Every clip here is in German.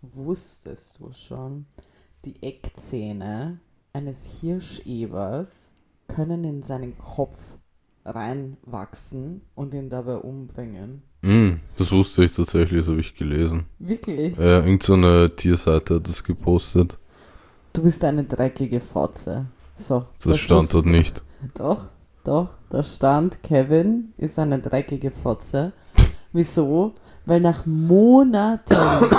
Wusstest du schon, die Eckzähne eines Hirschebers können in seinen Kopf reinwachsen und ihn dabei umbringen? Das wusste ich tatsächlich, das habe ich gelesen. Wirklich? Irgend so eine Tierseite hat das gepostet. Du bist eine dreckige Fotze. So. Das stand dort wusstest du. nicht. Doch, da stand, Kevin ist eine dreckige Fotze. Wieso? Weil nach Monaten,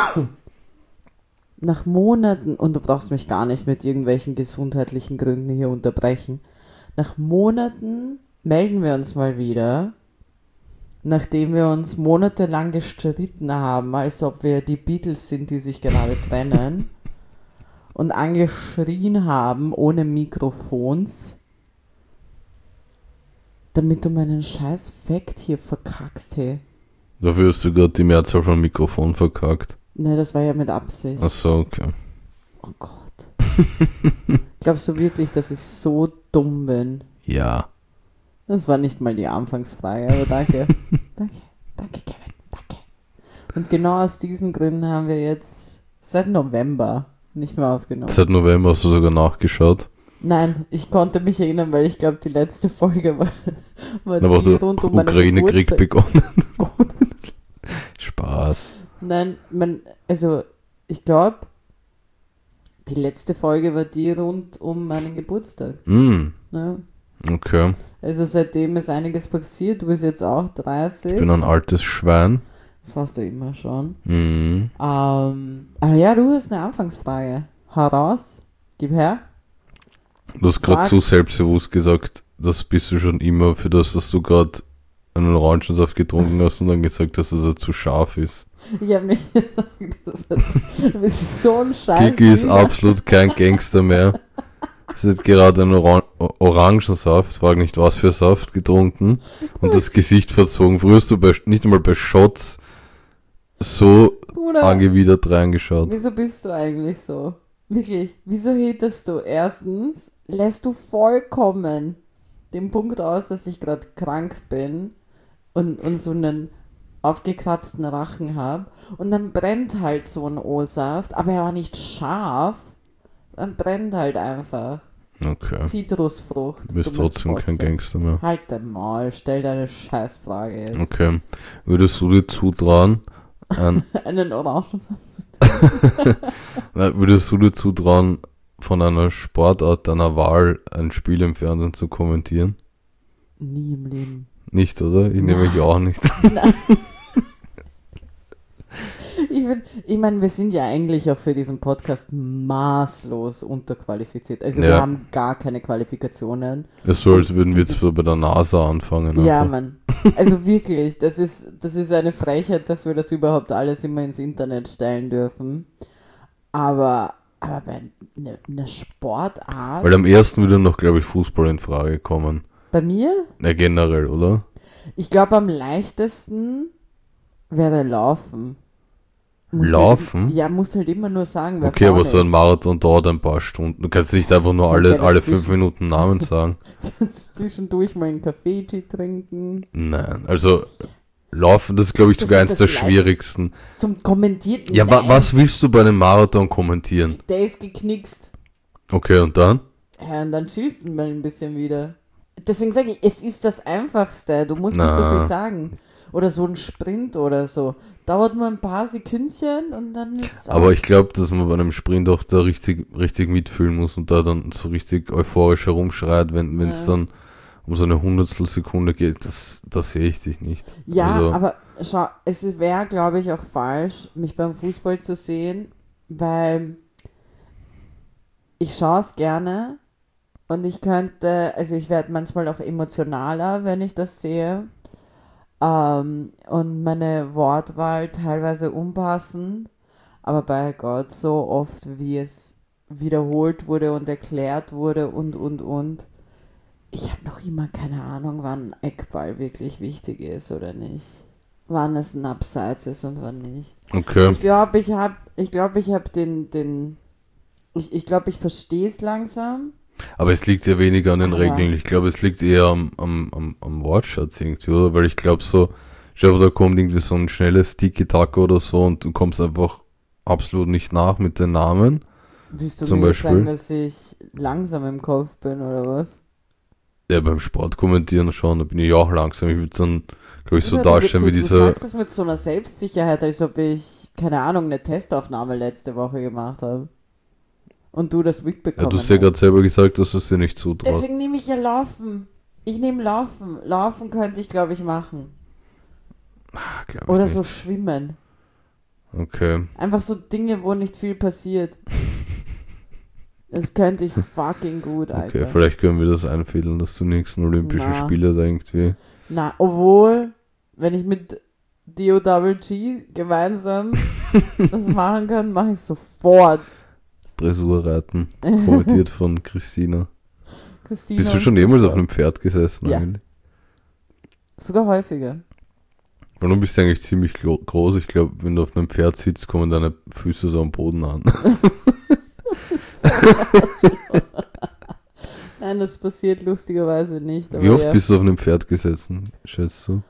und du brauchst mich gar nicht mit irgendwelchen gesundheitlichen Gründen hier unterbrechen, nach Monaten melden wir uns mal wieder, nachdem wir uns monatelang gestritten haben, als ob wir die Beatles sind, die sich gerade trennen, und angeschrien haben ohne Mikrofons, damit du meinen scheiß Fact hier verkackst, hey. Dafür hast du gerade die Mehrzahl von Mikrofon verkackt. Ne, das war ja mit Absicht. Achso, okay. Oh Gott. Glaubst du wirklich, dass ich so dumm bin? Ja. Das war nicht mal die Anfangsfrage, aber danke. Danke, Kevin, danke. Und genau aus diesen Gründen haben wir jetzt seit November nicht mehr aufgenommen. Seit November hast du sogar nachgeschaut. Nein, ich konnte mich erinnern, weil ich glaube, die letzte Folge war Da war die der rund um meinen Ukraine-Krieg Geburtstag. begonnen. Spaß. Nein, ich glaube, die letzte Folge war die rund um meinen Geburtstag. Ja. Okay. Also seitdem ist einiges passiert. Du bist jetzt auch 30. Ich bin ein altes Schwein. Das warst du immer schon. Mhm. Aber ja, du hast eine Anfangsfrage. Hau raus. Gib her. Du hast gerade Sag. so selbstbewusst gesagt, das bist du schon immer für das, dass du gerade einen Orangensaft getrunken hast und dann gesagt hast, dass er zu scharf ist. Ich habe nicht gesagt, du bist so ein Scheiß. Kiki ist absolut kein Gangster mehr. Sie hat gerade einen Orangensaft, frag nicht was für Saft, getrunken und das Gesicht verzogen. Früher hast du nicht einmal bei Shots so Bruder, angewidert reingeschaut. wieso bist du eigentlich so? Wirklich, wieso haterst du? Erstens lässt du vollkommen den Punkt aus, dass ich gerade krank bin und so einen aufgekratzten Rachen habe und dann brennt halt so ein O-Saft, aber er war nicht scharf, dann brennt halt einfach. Okay. Zitrusfrucht. Du bist dumme trotzdem kein Fotze. Gangster mehr. Halt dein Maul, stell deine Scheißfrage jetzt. Okay. Würdest du dir zutrauen, Einen Orangensaft. würdest du dir zutrauen, von einer Sportart deiner Wahl ein Spiel im Fernsehen zu kommentieren? Nie im Leben. Nicht, oder? Ich nehme mich auch nicht. Ich meine, wir sind ja eigentlich auch für diesen Podcast maßlos unterqualifiziert. Also Ja. wir haben gar keine Qualifikationen. Es ist so, als würden wir jetzt bei der NASA anfangen. Ja, einfach. Mann. Also wirklich, das ist eine Frechheit, dass wir das überhaupt alles immer ins Internet stellen dürfen. Aber bei einer Sportart. Weil am ersten würde noch, glaube ich, Fußball in Frage kommen. Bei mir? Ja, generell, oder? Ich glaube, am leichtesten wäre Laufen. Laufen? Halt, ja, musst halt immer nur sagen, wer Okay, vorne aber so ein ist. Marathon dauert ein paar Stunden. Du kannst nicht einfach nur Kannst ja alle 5 dazwischen- Minuten Namen sagen. Zwischendurch mal einen Kaffee trinken. Nein, also Laufen, das ist, glaube ich, Das sogar ist eins der das schwierigsten. Zum Kommentieren. Ja, Nein, was willst du bei einem Marathon kommentieren? Der ist geknickst. Okay, und dann? Ja, und dann schießt du mal ein bisschen wieder. Deswegen sage ich, es ist das Einfachste. Du musst nicht so Na. viel sagen. Oder so ein Sprint oder so. Dauert nur ein paar Sekündchen und dann ist Aber ich glaube, dass man bei einem Sprint auch da richtig mitfühlen muss und da dann so richtig euphorisch herumschreit, wenn es dann um so eine Hundertstelsekunde geht. Das sehe ich dich nicht. Ja, Also- aber schau, es wäre, glaube ich, auch falsch, mich beim Fußball zu sehen, weil ich schaue es gerne und ich werde manchmal auch emotionaler, wenn ich das sehe. Und meine Wortwahl teilweise unpassend, aber bei Gott, so oft wie es wiederholt wurde und erklärt wurde und. Ich habe noch immer keine Ahnung, wann Eckball wirklich wichtig ist oder nicht. Wann es ein Abseits ist und wann nicht. Okay. Ich glaube, ich verstehe es langsam. Aber es liegt ja weniger an den Aber- Regeln. Ich glaube, es liegt eher am Wortschatz irgendwie, oder? Weil ich glaube so, schau, da kommt irgendwie so ein schnelles Tiki-Taka oder so und du kommst einfach absolut nicht nach mit den Namen. Willst du Zum mir jetzt Beispiel? sagen, dass ich langsam im Kopf bin, oder was? Ja, beim Sport kommentieren schon, da bin ich auch langsam. Ich würde dann, glaube ich, so Ja, darstellen wie du dieser. sagst es mit so einer Selbstsicherheit, als ob ich, keine Ahnung, eine Testaufnahme letzte Woche gemacht habe. Und du das Ja, mitbekommen du hast ja hast. gerade selber gesagt, dass du es dir nicht zutraust. Deswegen nehme ich ja Laufen. Ich nehme Laufen. Laufen könnte ich, glaube ich, machen. Glaub ich Oder nicht. so Schwimmen. Okay. Einfach so Dinge, wo nicht viel passiert. Das könnte ich fucking gut, Alter. Okay, vielleicht können wir das einfädeln, dass du nächsten Olympischen Na. Spiele da irgendwie. Na, obwohl, wenn ich mit DOWG gemeinsam das machen kann, mache ich sofort. Dressurreiten, kommentiert von Christina. Christina Bist du ist schon jemals super. auf einem Pferd gesessen Ja. eigentlich? Sogar häufiger. Weil du bist ja eigentlich ziemlich groß. Ich glaube, wenn du auf einem Pferd sitzt, kommen deine Füße so am Boden an. Nein, das passiert lustigerweise nicht. Aber Wie oft ja. bist du auf einem Pferd gesessen, schätzt du?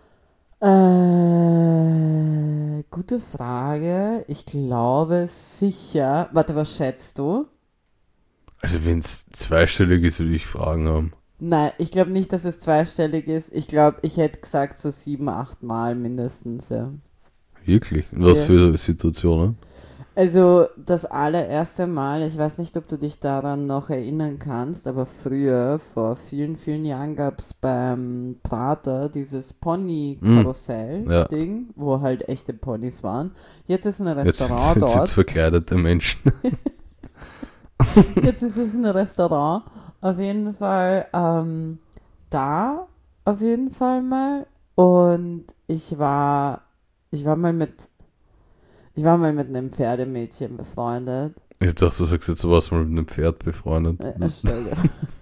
Gute Frage. Ich glaube sicher. Warte, was schätzt du? Also wenn es zweistellig ist, würde ich Fragen haben. Nein, ich glaube nicht, dass es zweistellig ist. Ich glaube, ich hätte gesagt so 7, 8 Mal mindestens, ja. Wirklich? In was Ja. für Situationen? Also das allererste Mal, ich weiß nicht, ob du dich daran noch erinnern kannst, aber früher, vor vielen, vielen Jahren, gab es beim Prater dieses Pony-Karussell-Ding, wo halt echte Ponys waren. Jetzt ist ein Jetzt Restaurant sind jetzt dort. verkleidete Menschen. Jetzt ist es ein Restaurant. Auf jeden Fall da, auf jeden Fall mal. Und ich war mal mit einem Pferdemädchen befreundet. Ich dachte, du sagst jetzt, du warst mal mit einem Pferd befreundet. Stell dir.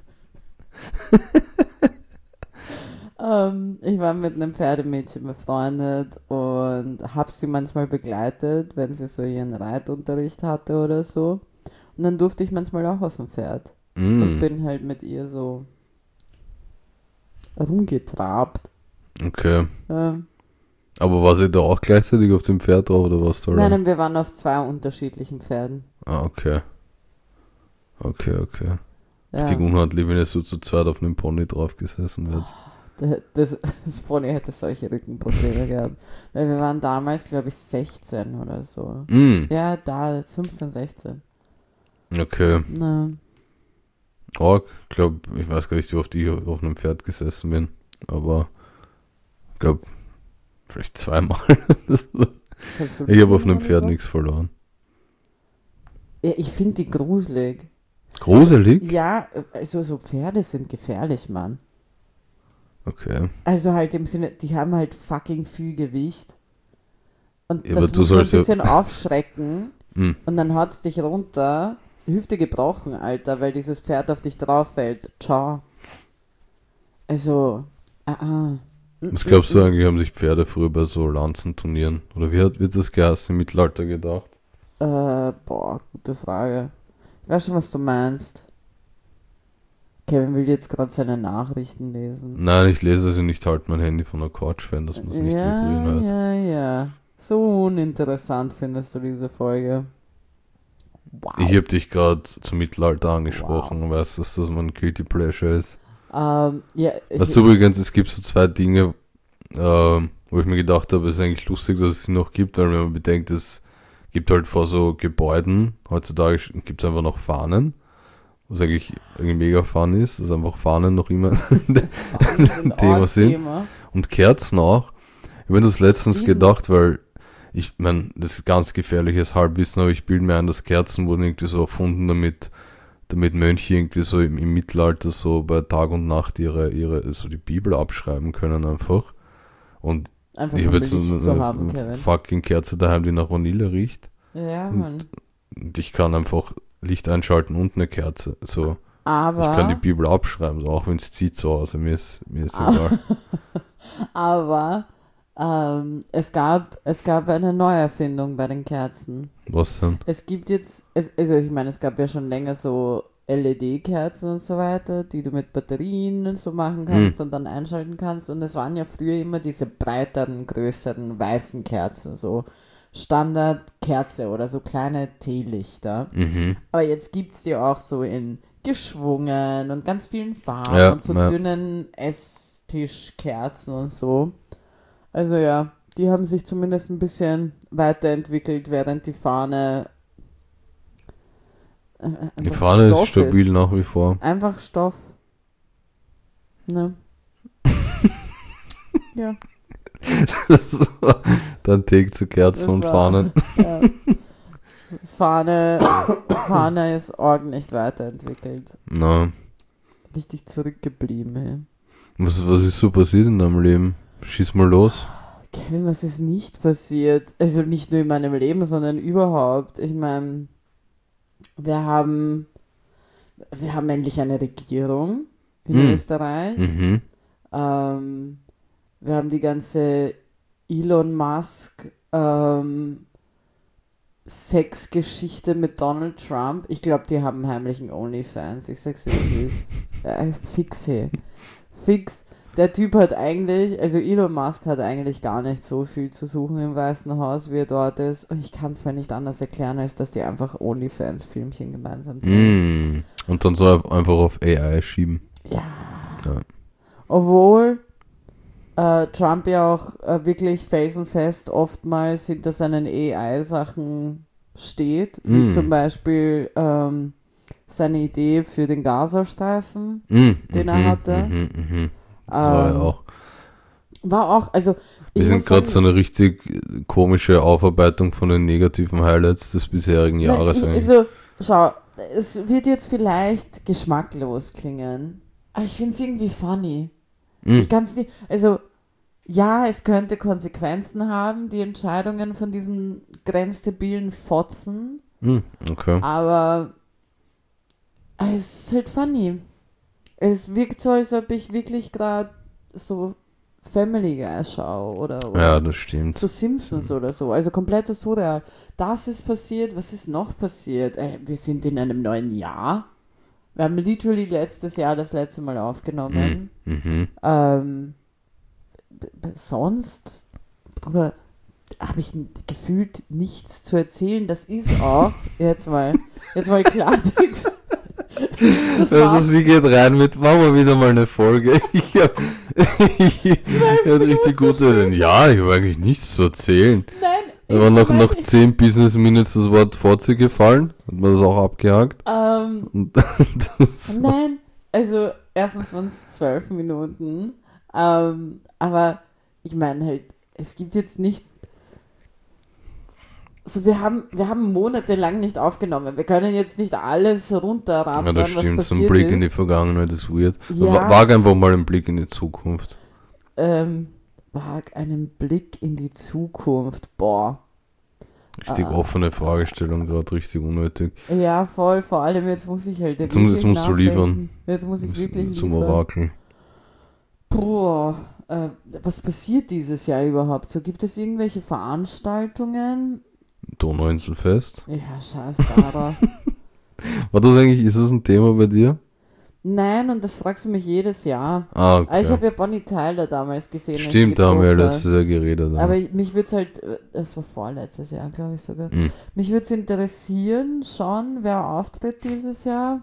Ich war mit einem Pferdemädchen befreundet und habe sie manchmal begleitet, wenn sie so ihren Reitunterricht hatte oder so. Und dann durfte ich manchmal auch auf dem Pferd. Und Mm, bin halt mit ihr so rumgetrabt. okay. Ja. Aber war sie da auch gleichzeitig auf dem Pferd drauf oder was da? Nein, wir waren auf 2 unterschiedlichen Pferden. Ah, okay. Okay. Ja. Richtig unhandlich, wenn ihr so zu zweit auf einem Pony drauf gesessen wird. Das Pony hätte solche Rückenprobleme gehabt. Weil wir waren damals, glaube ich, 16 oder so. Mm, Ja, da, 15, 16. okay. Na, Oh, ich glaube, ich weiß gar nicht, wie oft ich auf einem Pferd gesessen bin. Aber ich glaube, vielleicht zweimal. kannst du Ich habe auf schon einem oder Pferd so? nichts verloren. Ja, ich finde die gruselig. Gruselig? Ja, also so Pferde sind gefährlich, Mann. Okay. Also halt im Sinne, die haben halt fucking viel Gewicht. Und Ja, das aber du muss so ein sollst ja- bisschen aufschrecken. Mm, Und dann haut's dich runter. Hüfte gebrochen, Alter, weil dieses Pferd auf dich drauf fällt. Ciao. Also, Was glaubst du eigentlich, haben sich Pferde früher bei so Lanzenturnieren? Oder wird das geheißen im Mittelalter gedacht? Boah, gute Frage. Ich weiß schon, was du meinst. Kevin will jetzt gerade seine Nachrichten lesen. Nein, ich lese sie nicht, halt mein Handy von der Couch fern, dass man es nicht Ja, vibrieren hört. ja. So uninteressant findest du diese Folge. Wow. Ich habe dich gerade zum Mittelalter angesprochen, weißt du, dass das mein Guilty Pleasure ist. Ja, Weißt du übrigens, es gibt so zwei Dinge, wo ich mir gedacht habe, es ist eigentlich lustig, dass es sie noch gibt, weil wenn man bedenkt, es gibt halt vor so Gebäuden, heutzutage gibt es einfach noch Fahnen, was eigentlich irgendwie mega fun ist, dass einfach Fahnen noch immer ein Thema sind. Thema. Und Kerzen auch. Ich habe mir das letztens Stimmt. gedacht, weil ich meine, das ist ganz gefährliches Halbwissen, aber ich bilde mir ein, dass Kerzen wurden irgendwie so erfunden, damit Mönche irgendwie so im Mittelalter so bei Tag und Nacht ihre so die Bibel abschreiben können einfach. Und Einfach ich um habe jetzt Licht zu eine haben, Kevin. fucking Kerze daheim, die nach Vanille riecht. Ja, Mann. Und ich kann einfach Licht einschalten und eine Kerze. So, ich kann die Aber, Bibel abschreiben, so, auch wenn es zieht so aus. Mir ist Ah. egal. es gab eine Neuerfindung bei den Kerzen. Was denn? Es gibt jetzt, also ich meine, es gab ja schon länger so LED-Kerzen und so weiter, die du mit Batterien und so machen kannst und dann einschalten kannst. Und es waren ja früher immer diese breiteren, größeren, weißen Kerzen, so Standardkerze oder so kleine Teelichter. Mhm. Aber jetzt gibt es die auch so in geschwungen und ganz vielen Farben Ja, und so ja. dünnen Esstischkerzen und so. Also ja, die haben sich zumindest ein bisschen weiterentwickelt, während die Fahne Die einfach Fahne ist Stoff stabil nach wie vor. Einfach Stoff. Ne? Ja. Das war dann Take zu Kerzen Das und war- Fahnen. Ja. Fahne ist arg nicht weiterentwickelt. Na, Richtig zurückgeblieben, ey. was ist so passiert in deinem Leben? Schieß mal los. Kevin, was ist nicht passiert? Also nicht nur in meinem Leben, sondern überhaupt. Ich meine, wir haben endlich eine Regierung in Österreich. Mhm. Wir haben die ganze Elon Musk Sexgeschichte mit Donald Trump. Ich glaube, die haben heimlichen OnlyFans. Ich sag's dir, wie es ist. Fix, hey. Fix. Der Typ hat eigentlich, also Elon Musk hat eigentlich gar nicht so viel zu suchen im Weißen Haus, wie er dort ist. Und ich kann es mir nicht anders erklären, als dass die einfach OnlyFans-Filmchen gemeinsam drehen. Und dann so einfach auf AI schieben. Ja. Ja. Obwohl Trump ja auch wirklich felsenfest oftmals hinter seinen AI-Sachen steht, wie zum Beispiel seine Idee für den Gazastreifen, den er hatte. Das war ja auch. War auch, also Wir sind gerade so eine richtig komische Aufarbeitung von den negativen Highlights des bisherigen Jahres. Also, schau, es wird jetzt vielleicht geschmacklos klingen, aber ich finde es irgendwie funny. Ich kann es nicht, also ja, es könnte Konsequenzen haben, die Entscheidungen von diesen grenzdebilen Fotzen, Okay. aber es ist halt funny. Es wirkt so, als ob ich wirklich gerade so Family Guy schaue oder Ja, das stimmt. so Simpsons oder so, also komplett surreal. Das ist passiert, was ist noch passiert? Wir sind in einem neuen Jahr. Wir haben literally letztes Jahr das letzte Mal aufgenommen. Sonst, Bruder, habe ich gefühlt nichts zu erzählen. Das ist auch, jetzt mal Klartext. Also sie geht rein mit, machen wir wieder mal eine Folge. Ich hab richtig gute Ideen. Ja, ich habe eigentlich nichts zu erzählen. Nein, Da war nach 10 Business Minutes das Wort Fotze gefallen. Hat man das auch abgehakt. Und das war- nein, also erstens waren es 12 Minuten, aber ich meine halt, es gibt jetzt nicht, so wir haben monatelang nicht aufgenommen, wir können jetzt nicht alles runterraten, Ja, das was stimmt. So ein passiert Blick ist. in die Vergangenheit ist weird. Ja. Wag einfach mal einen Blick in die Zukunft. Wag einen Blick in die Zukunft, boah. Richtig offene Fragestellung, gerade richtig unnötig. Ja, voll, vor allem jetzt muss ich halt Jetzt wirklich musst du liefern. nachdenken. Jetzt muss ich wirklich Zum liefern. Orakel. Boah, was passiert dieses Jahr überhaupt? So, gibt es irgendwelche Veranstaltungen? Donauinselfest. Ja, scheiß darauf. Ist das ein Thema bei dir? Nein, und das fragst du mich jedes Jahr. Ah, okay. Ich habe ja Bonnie Tyler damals gesehen. als Stimmt, da haben wir ja gedruckt letztes Jahr geredet. Aber mich würde es halt, das war vorletztes Jahr, glaube ich sogar. Mich würde es interessieren schon, wer auftritt dieses Jahr.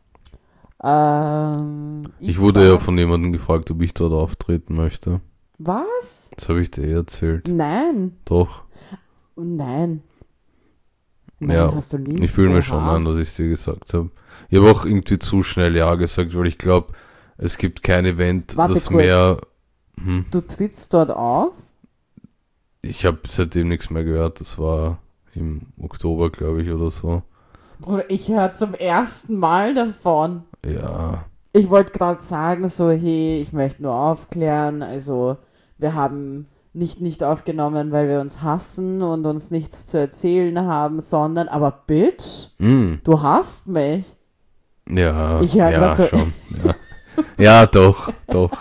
Ich wurde ja von jemandem gefragt, ob ich dort auftreten möchte. Was? Das habe ich dir erzählt. Nein. Doch. Nein. Nein, Ja, hast du nicht. Ich fühle mir Oha. schon an, dass ich es dir gesagt habe. Ich habe auch irgendwie zu schnell Ja gesagt, weil ich glaube, es gibt kein Event, Warte das kurz. mehr... Du trittst dort auf? Ich habe seitdem nichts mehr gehört. Das war im Oktober, glaube ich, oder so. Oder ich höre zum ersten Mal davon. Ja. Ich wollte gerade sagen, so, hey, ich möchte nur aufklären, also wir haben nicht aufgenommen, weil wir uns hassen und uns nichts zu erzählen haben, sondern, aber Bitch, du hasst mich. Ja, Ich höre ja, grad so- schon. Ja, ja doch.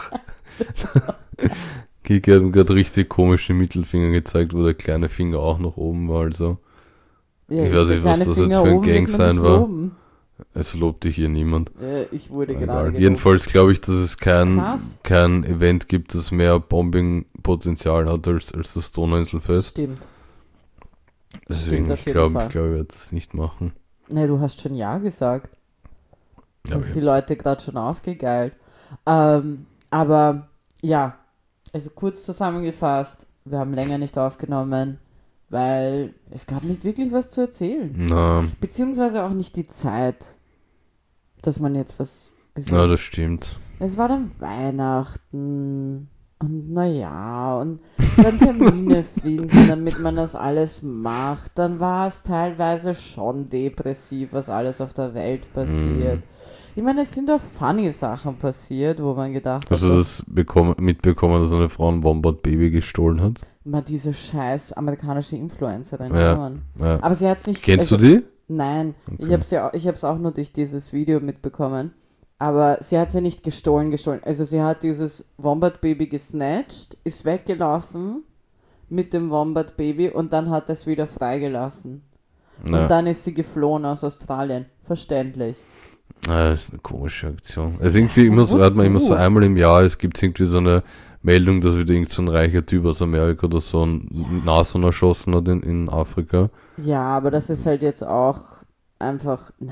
Kiki hat mir gerade richtig komische Mittelfinger gezeigt, wo der kleine Finger auch noch oben war, also. Ja, Ich weiß der nicht, was kleine das jetzt Finger für ein oben wird Gang man sein nicht war. loben. Es lobt dich hier niemand. Ich wurde Egal. gerade gelobt. Jedenfalls glaube ich, dass es Krass. kein Event gibt, das mehr Bombing-Potenzial hat als das Donauinselfest. Stimmt. Deswegen, Stimmt auf ich jeden glaube, Fall. ich werde das nicht machen. Ne, du hast schon ja gesagt. Du Ja, hast die okay. Leute gerade schon aufgegeilt. Aber ja, also kurz zusammengefasst, wir haben länger nicht aufgenommen, weil es gab nicht wirklich was zu erzählen. Na, Beziehungsweise auch nicht die Zeit, dass man jetzt was. Also, na, das stimmt. es war dann Weihnachten und naja, und dann Termine finden, damit man das alles macht. Dann war es teilweise schon depressiv, was alles auf der Welt passiert. Ich meine, es sind doch funny Sachen passiert, wo man gedacht hat, Hast du das mitbekommen, dass eine Frau ein Wombat-Baby gestohlen hat? man diese scheiß amerikanische Influencerin, Ja. ja, Mann. Ja. Aber sie hat es nicht. Kennst also, du die? Nein, Okay. ich hab's auch nur durch dieses Video mitbekommen. Aber sie hat ja nicht gestohlen. Also sie hat dieses Wombat-Baby gesnatcht, ist weggelaufen mit dem Wombat-Baby und dann hat es wieder freigelassen. Ja. Und dann ist sie geflohen aus Australien. Verständlich. Das ist eine komische Aktion. Also irgendwie immer so, hat man immer so Wozu? einmal im Jahr, es gibt irgendwie so eine Meldung, dass wieder irgend so ein reicher Typ aus Amerika oder so ein Nashorn erschossen hat in Afrika. Ja, aber das ist halt jetzt auch einfach. Na.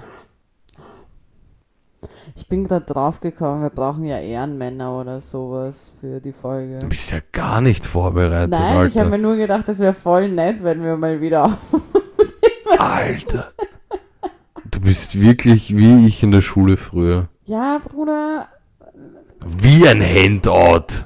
Ich bin gerade drauf gekommen, wir brauchen ja Ehrenmänner oder sowas für die Folge. Du bist ja gar nicht vorbereitet, Nein, ich habe Alter. mir nur gedacht, das wäre voll nett, wenn wir mal wieder. Alter. Du bist wirklich wie ich in der Schule früher. Ja, Bruder, Wie ein Handout.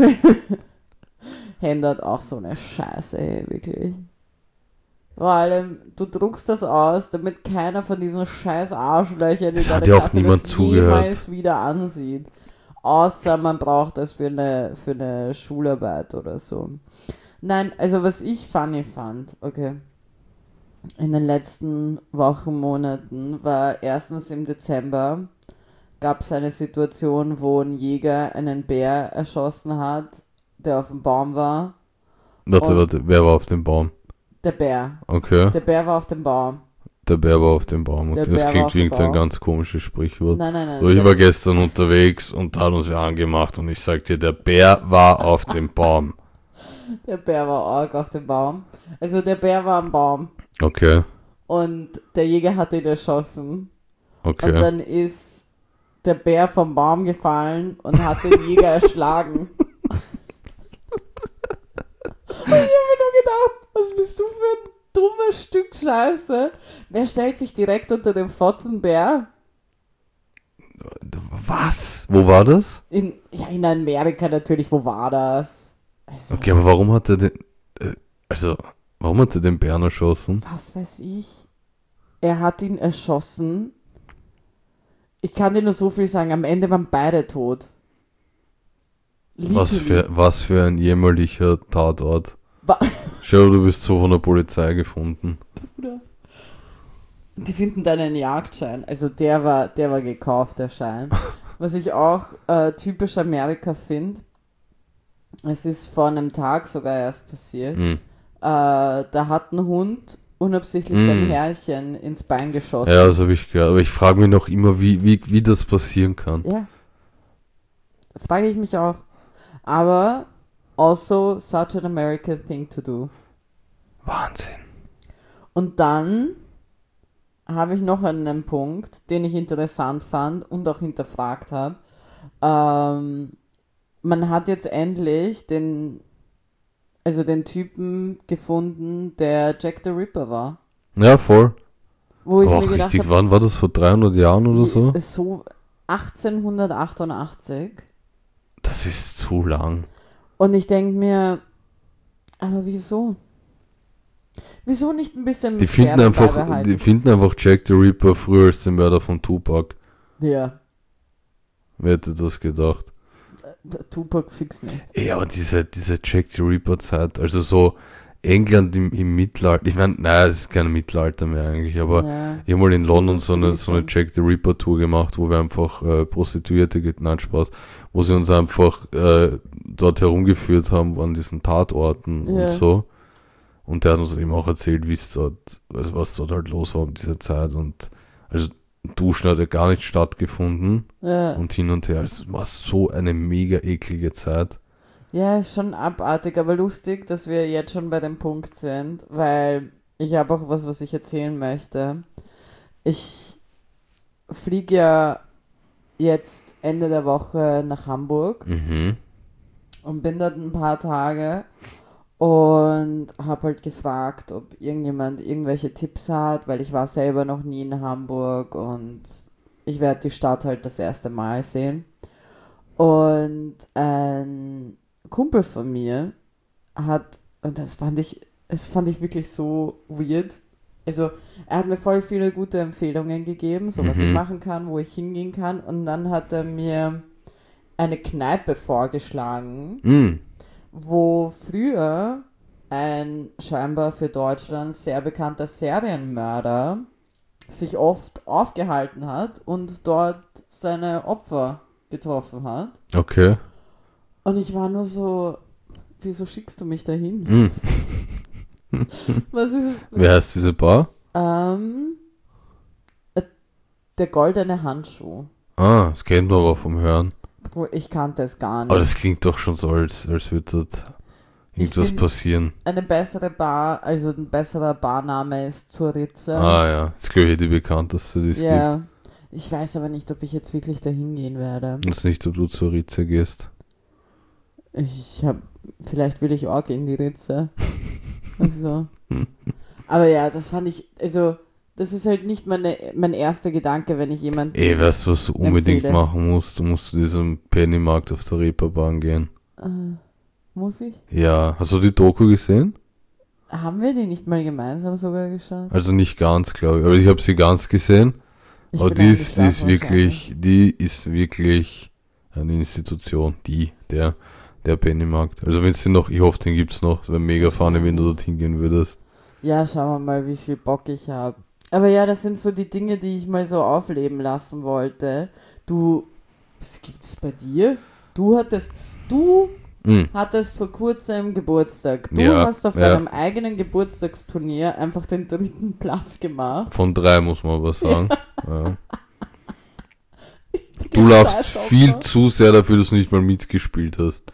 Handout auch so eine Scheiße, ey, wirklich. Vor allem, du druckst das aus, damit keiner von diesen scheiß Arschlöchern in Es deiner hat ja auch Klasse niemand das zugehört. jemals wieder ansieht. Außer man braucht das für eine Schularbeit oder so. Nein, also was ich funny fand, okay, in den letzten Wochen, Monaten war erstens im Dezember gab es eine Situation, wo ein Jäger einen Bär erschossen hat, der auf dem Baum war. Warte, wer war auf dem Baum? Der Bär. Okay, Der Bär war auf dem Baum. der Bär war auf dem Baum. Der Okay. Bär Das war klingt auf wie dem irgendein Baum. ganz komisches Sprichwort. Nein. So, ich war gestern unterwegs und da hat uns wer angemacht und ich sag dir, der Bär war auf dem Baum. Der Bär war arg auf dem Baum. Also der Bär war am Baum Okay, und der Jäger hat ihn erschossen. Und okay. dann ist der Bär vom Baum gefallen und hat den Jäger erschlagen. Und ich habe mir nur gedacht, was bist du für ein dummes Stück Scheiße? Wer stellt sich direkt unter den Fotzenbär? Was? Wo war das? In Amerika natürlich, wo war das? Also, Okay, aber warum hat er den... warum hat er den Bären erschossen? was weiß ich? Er hat ihn erschossen. Ich kann dir nur so viel sagen, am Ende waren beide tot. Literally. Was für ein jämmerlicher Tatort. Wa- Schau, du bist so von der Polizei gefunden. Bruder. Die finden dann einen Jagdschein. Also der war gekauft, der Schein. Was ich auch typisch Amerika finde, es ist vor einem Tag sogar erst passiert. Hm. Da hat ein Hund unabsichtlich sein Mm. Herrchen ins Bein geschossen. Ja, das habe ich gehört. Aber ich frage mich noch immer, wie das passieren kann. Ja. Frage ich mich auch. Aber also such an American thing to do. Wahnsinn. Und dann habe ich noch einen Punkt, den ich interessant fand und auch hinterfragt habe. Man hat jetzt endlich den Typen gefunden, der Jack the Ripper war. Ja, voll. Wo ich Aber mir auch gedacht richtig, habe, wann war das? Vor 300 Jahren oder so? so 1888. Das ist zu lang. Und ich denke mir, aber wieso? Wieso nicht ein bisschen Die finden Mysterium einfach beibehalten? Jack the Ripper früher als den Mörder von Tupac. Ja, Wer hätte das gedacht? der Tupac fix nicht. Ja, aber diese Jack the Ripper Zeit, also so England im Mittelalter, ich meine, naja, es ist kein Mittelalter mehr eigentlich, aber Ja, ich habe mal in das London ist so eine schon. Jack the Ripper Tour gemacht, wo wir einfach Prostituierte, nein, Spaß, wo sie uns einfach dort herumgeführt haben an diesen Tatorten Ja. und so. Und der hat uns eben auch erzählt, wie es dort, also was dort halt los war um diese Zeit. Und also Duschen hat ja gar nicht stattgefunden Ja. und hin und her. Es war so eine mega eklige Zeit. Ja, ist schon abartig, aber lustig, dass wir jetzt schon bei dem Punkt sind, weil Ich habe auch was ich erzählen möchte. Ich fliege ja jetzt Ende der Woche nach Hamburg Mhm. und bin dort ein paar Tage und habe halt gefragt, ob irgendjemand irgendwelche Tipps hat, weil ich war selber noch nie in Hamburg und ich werde die Stadt halt das erste Mal sehen. Und ein Kumpel von mir hat, und das fand ich wirklich so weird. Also, er hat mir voll viele gute Empfehlungen gegeben, so was ich Mhm. machen kann, wo ich hingehen kann. Und dann hat er mir eine Kneipe vorgeschlagen, Mhm. wo früher ein scheinbar für Deutschland sehr bekannter Serienmörder sich oft aufgehalten hat und dort seine Opfer getroffen hat. Okay. Und ich war nur so, wieso schickst du mich dahin? Mhm. Was ist, Wer heißt diese Bar? ähm, äh, der goldene Handschuh. Ah, das kennt man aber vom Hören. Ich kannte es gar Aber das nicht. klingt doch schon so, als würde dort Ich irgendwas finde, passieren. eine bessere Bar, also ein besserer Barname ist zur Ritze. Ah ja, das ist glaube ich die bekannteste, die es gibt. Ja, ich weiß aber nicht, ob ich jetzt wirklich dahin gehen werde. Das ist nicht, ob du zur Ritze gehst. Vielleicht will ich auch in die Ritze. Also. Aber ja, das fand ich, also, das ist halt nicht mein erster Gedanke, wenn ich jemanden Ey, weißt du, was du unbedingt empfehle. machen musst? Du musst zu diesem Pennymarkt auf der Reeperbahn gehen. Muss ich? Ja, hast du die Doku gesehen? Haben wir die nicht mal gemeinsam sogar geschaut? Also nicht ganz, glaube ich. Aber ich habe sie ganz gesehen. Ich Aber bin die eigentlich ist, das wahrscheinlich. die ist wirklich eine Institution. Der Pennymarkt. Also wenn es den noch, ich hoffe, den gibt's noch. Es wäre mega funny, wenn du dorthin gehen würdest. Ja, schauen wir mal, wie viel Bock ich habe. Aber ja, das sind so die Dinge, die ich mal so aufleben lassen wollte. Was gibt's bei dir? Du Mhm. hattest vor kurzem Geburtstag. Du Ja, hast auf ja. deinem eigenen Geburtstagsturnier einfach den dritten Platz gemacht. Von 3 muss man aber sagen. Ja. Richtiges Du lachst Scheißopfer. viel zu sehr dafür, dass du nicht mal mitgespielt hast.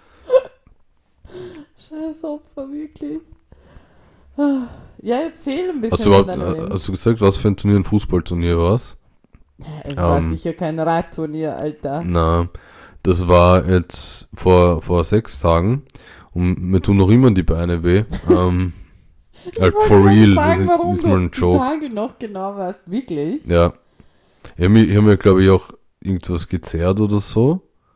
Scheißopfer, wirklich. Ah, ja, erzähl ein Hast bisschen du, von überhaupt, deinem Leben. hast du gesagt, was für ein Turnier, ein Fußballturnier war's? Es war Ähm, sicher kein Reitturnier, Alter. Na, das war jetzt vor 6 Tagen und mir tun noch immer die Beine weh. Ich Like wollte for gerade real, sagen, das ist warum nicht mal du ein die Joke. Tage noch genau weißt. Wirklich? Ja, ich hab mir glaube ich auch irgendwas gezerrt oder so.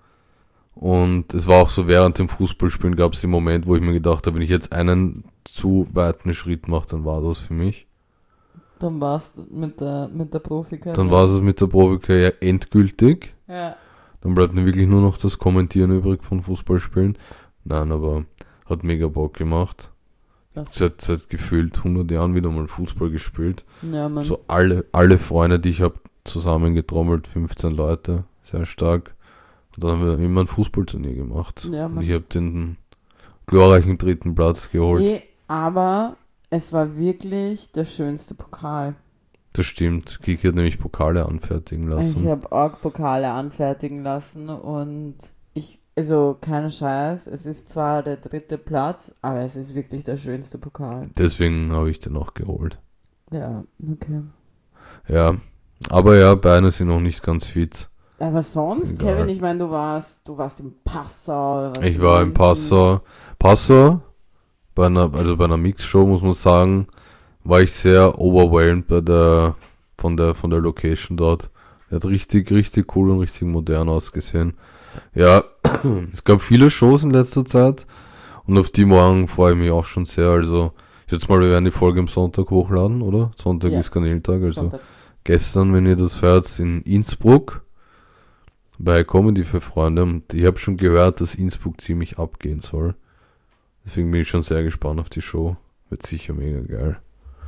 Und es war auch so, während dem Fußballspielen gab es den Moment, wo ich mir gedacht habe, wenn ich jetzt einen zu weiten Schritt mache, dann war das für mich. Dann warst du mit der Profikarriere. Dann war es mit der Profikarriere endgültig. Ja. Dann bleibt mir wirklich nur noch das Kommentieren übrig von Fußballspielen. Nein, aber hat mega Bock gemacht. Das, Seit gefühlt 100 Jahren wieder mal Fußball gespielt. ja, Mann. So alle Freunde, die ich habe, zusammengetrommelt, 15 Leute, sehr stark. Und dann haben wir immer ein Fußballturnier gemacht. Ja, Und Mann. ich habe den glorreichen 3. Platz geholt. Nee, aber es war wirklich der schönste Pokal. Das stimmt. Kiki hat nämlich Pokale anfertigen Ich lassen. habe auch Pokale anfertigen lassen und also kein Scheiß, es ist zwar der 3. Platz, aber es ist wirklich der schönste Pokal. Deswegen habe ich den auch geholt. Ja, okay. Ja, aber ja, Beine sind noch nicht ganz fit. Aber sonst, Egal. Kevin, ich meine, du warst in Passau. Oder was Ich war in Wahnsinn. Passau, bei einer Mixshow, muss man sagen, war ich sehr overwhelmed von der Location dort. Er hat richtig cool und richtig modern ausgesehen. Ja, es gab viele Shows in letzter Zeit und auf die morgen freue ich mich auch schon sehr. Also, ich schätze mal, wir werden die Folge am Sonntag hochladen, oder? Sonntag Ja. ist Kanältag, also Sonntag. gestern, wenn ihr das hört, in Innsbruck bei Comedy für Freunde. Und ich habe schon gehört, dass Innsbruck ziemlich abgehen soll. Deswegen bin ich schon sehr gespannt auf die Show. Wird sicher mega geil.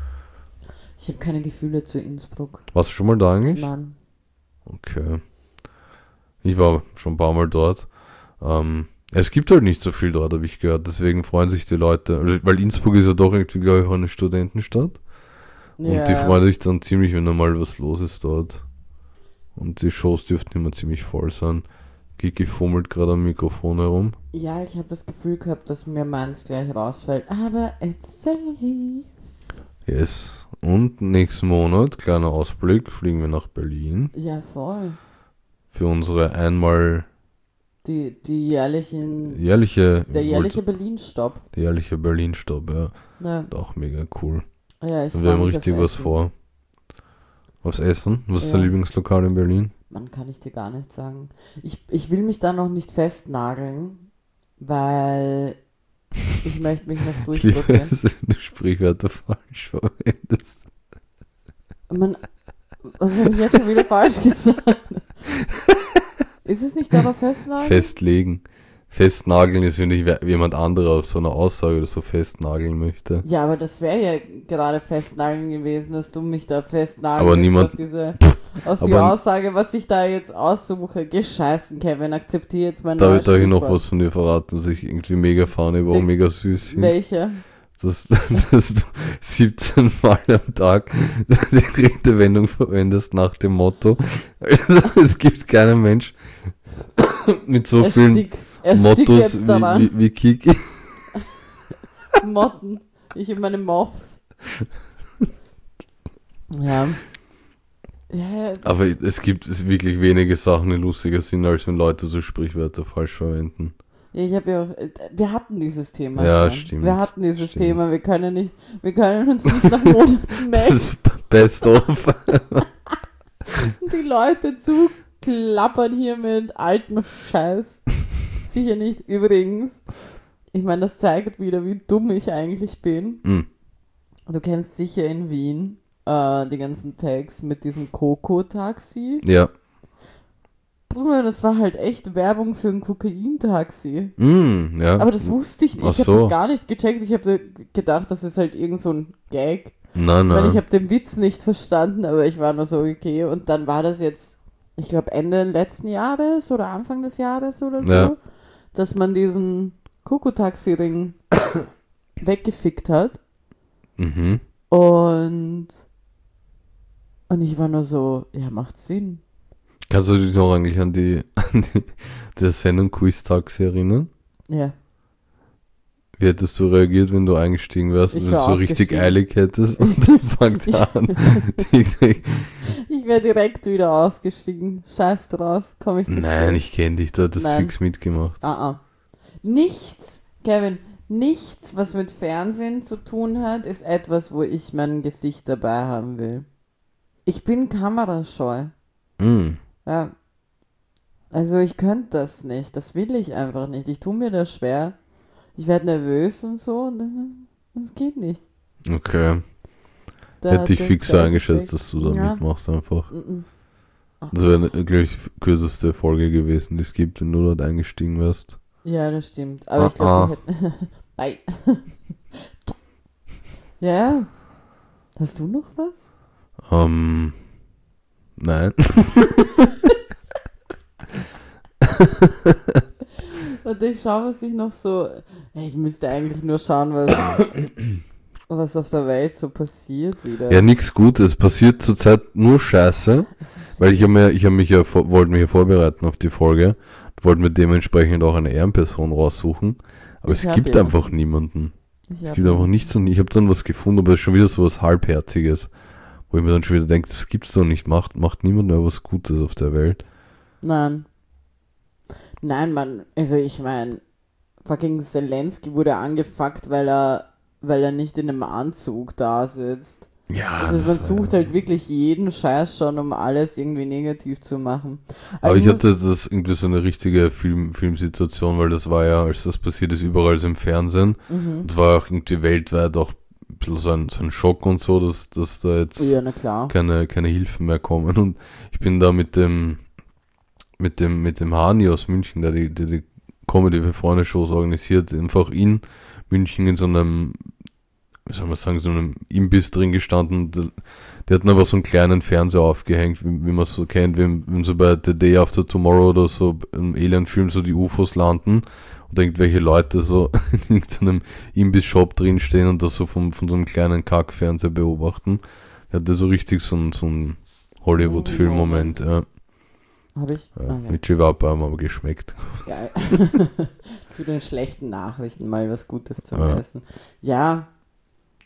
Ich habe keine Gefühle zu Innsbruck. Warst du schon mal da eigentlich? Mann. Okay. Ich war schon ein paar Mal dort. Es gibt halt nicht so viel dort, habe ich gehört. Deswegen freuen sich die Leute. Also, weil Innsbruck ist ja doch irgendwie, glaube ich, auch eine Studentenstadt. Ja. Und die freuen sich dann ziemlich, wenn da mal was los ist dort. Und die Shows dürften immer ziemlich voll sein. Kiki fummelt gerade am Mikrofon herum. Ja, ich habe das Gefühl gehabt, dass mir meins gleich rausfällt. Aber it's safe. Yes. Und nächsten Monat, kleiner Ausblick, fliegen wir nach Berlin Ja, voll. für unsere einmal Die jährliche jährliche Berlin-Stopp. Berlin-Stopp, ja. Ja, Und auch mega cool. ja, ich Da freue haben mich richtig aufs was Essen. vor. Aufs Essen? Was ist Ja. dein Lieblingslokal in Berlin? Man kann ich dir gar nicht sagen. Ich will mich da noch nicht festnageln, weil ich möchte mich noch Ich liebe durchprobieren. es, wenn du Sprichwörter falsch verwendest. Was habe ich jetzt schon wieder falsch gesagt? Ist es nicht aber festnageln? Festlegen. Festnageln ist, wenn ich jemand anderer auf so einer Aussage oder so festnageln möchte. Ja, aber das wäre ja gerade festnageln gewesen, dass du mich da Aber festnagelst niemand- auf die aber- Aussage, was ich da jetzt aussuche. Gescheißen, Kevin, akzeptiere jetzt mein Darf neues ich noch Sprichwort. was von dir verraten, was ich irgendwie mega funny war und mega süß finde? Welche? Dass du 17 Mal am Tag die Redewendung verwendest nach dem Motto. Also es gibt keinen Mensch mit so vielen Erstick Mottos jetzt daran. wie Kiki. Motten. Ich und meine Moffs. Ja. Ja, Aber es gibt wirklich wenige Sachen, die lustiger sind, als wenn Leute so Sprichwörter falsch verwenden. ich habe ja auch, wir hatten dieses Thema Ja, schon. stimmt, Wir hatten dieses stimmt. Thema, wir können uns nicht nach Monaten melden, Das Best of. die Leute zuklappern hier mit altem Scheiß. Sicher nicht. Übrigens, ich meine, das zeigt wieder, wie dumm ich eigentlich bin. Hm. Du kennst sicher in Wien die ganzen Tags mit diesem Coco-Taxi. Ja. Bruder, das war halt echt Werbung für ein Kokain-Taxi. Ja. Aber das wusste ich nicht. Ach Ich habe so. das gar nicht gecheckt. Ich habe gedacht, das ist halt irgend so ein Gag. Nein, Weil ich nein. habe den Witz nicht verstanden, aber ich war nur so, okay. Und dann war das jetzt, ich glaube, Ende letzten Jahres oder Anfang des Jahres oder so, Ja. dass man diesen Coco-Taxi-Ring weggefickt hat. Mhm. Und ich war nur so, ja, macht Sinn. Kannst du dich noch eigentlich an die der Sendung Quiz Taxi erinnern? Ja. Wie hättest du reagiert, wenn du eingestiegen wärst Ich und du wär so richtig ausgestiegen. eilig hättest und dann fängt er an. Ich wäre direkt wieder ausgestiegen. Scheiß drauf, komme ich zu Nein, spät. ich kenne dich, du hattest Nein. fix mitgemacht. Nichts, Kevin, nichts, was mit Fernsehen zu tun hat, ist etwas, wo ich mein Gesicht dabei haben will. Ich bin kamerascheu. Ja. Also ich könnte das nicht. Das will ich einfach nicht. Ich tue mir das schwer. Ich werde nervös und so. Und das geht nicht. Okay. Da- Hätte ich da- fix da so ist eingeschätzt, weg. dass du da Ja. mitmachst einfach. Mhm. Das wäre, glaube ich, die kürzeste Folge gewesen, die es gibt, wenn du dort eingestiegen wärst. Ja, das stimmt. Aber ich glaube, die hätten... Bye. Ja. Hast du noch was? Nein. Und ich schaue, was ich noch so... Ich müsste eigentlich nur schauen, was auf der Welt so passiert wieder. Ja, nix Gutes. Passiert zurzeit nur Scheiße, Es ist weil wollte mich ja vorbereiten auf die Folge. Wollte mir dementsprechend auch eine Ehrenperson raussuchen. Aber Ich es hab gibt ja. einfach niemanden. Ich Es hab- gibt einfach nichts und ich habe dann was gefunden, aber es ist schon wieder so was Halbherziges. Wo ich mir dann schon wieder denke, das gibt's doch nicht. Macht niemand mehr was Gutes auf der Welt. Nein. Nein, Mann. Also ich meine, fucking Zelensky wurde angefuckt, weil er nicht in einem Anzug da sitzt. Ja, Also man sucht halt wirklich jeden Scheiß schon, um alles irgendwie negativ zu machen. aber ich muss- hatte das irgendwie so eine richtige Filmsituation, weil das war ja, als das passiert ist, überall so im Fernsehen. Mhm. Und es war auch irgendwie weltweit auch ein bisschen so ein Schock und so, dass da jetzt Ja, na klar. keine Hilfen mehr kommen. Und ich bin da mit dem Hani aus München, der die Comedy für Freunde Shows organisiert, einfach in München in so einem, wie soll man sagen, so einem Imbiss drin gestanden. Die hatten einfach so einen kleinen Fernseher aufgehängt, wie man es so kennt, wenn so bei The Day After Tomorrow oder so im Alien-Film so die UFOs landen und irgendwelche Leute so in irgendeinem Imbiss-Shop drinstehen und das so von so einem kleinen Kack-Fernseher beobachten. Er hatte so richtig so einen Hollywood-Film-Moment. Ja. Habe ich? Ja, Ah, ja. mit Chihuahua haben wir aber geschmeckt. Geil. Zu den schlechten Nachrichten mal was Gutes zu Ja. essen. Ja.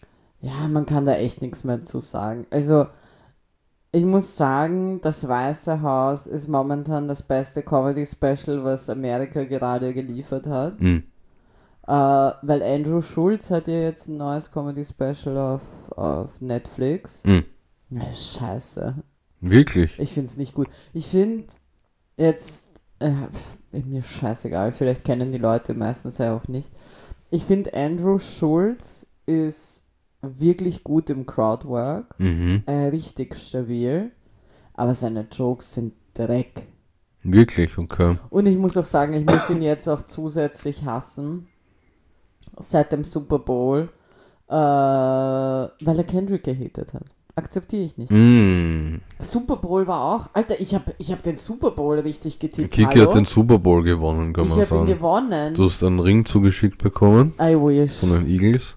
Ja, man kann da echt nichts mehr zu sagen. Also, ich muss sagen, das Weiße Haus ist momentan das beste Comedy-Special, was Amerika gerade geliefert hat. Hm. Weil Andrew Schulz hat ja jetzt ein neues Comedy-Special auf Netflix. Hm. Ja, scheiße. Wirklich? Ich finde es nicht gut. Ich finde jetzt, mir scheißegal, vielleicht kennen die Leute meistens ja auch nicht. Ich finde Andrew Schulz ist wirklich gut im Crowdwork, Mhm. richtig stabil, aber seine Jokes sind Dreck. Wirklich, okay. Und ich muss auch sagen, ich muss ihn jetzt auch zusätzlich hassen, seit dem Super Bowl, weil er Kendrick gehatet hat. Akzeptiere ich nicht. Mm. Super Bowl war auch, Alter, ich hab den Super Bowl richtig getippt. Kiki Hallo? hat den Super Bowl gewonnen, kann Ich man habe ihn sagen. gewonnen. Du hast einen Ring zugeschickt bekommen I wish. von den Eagles.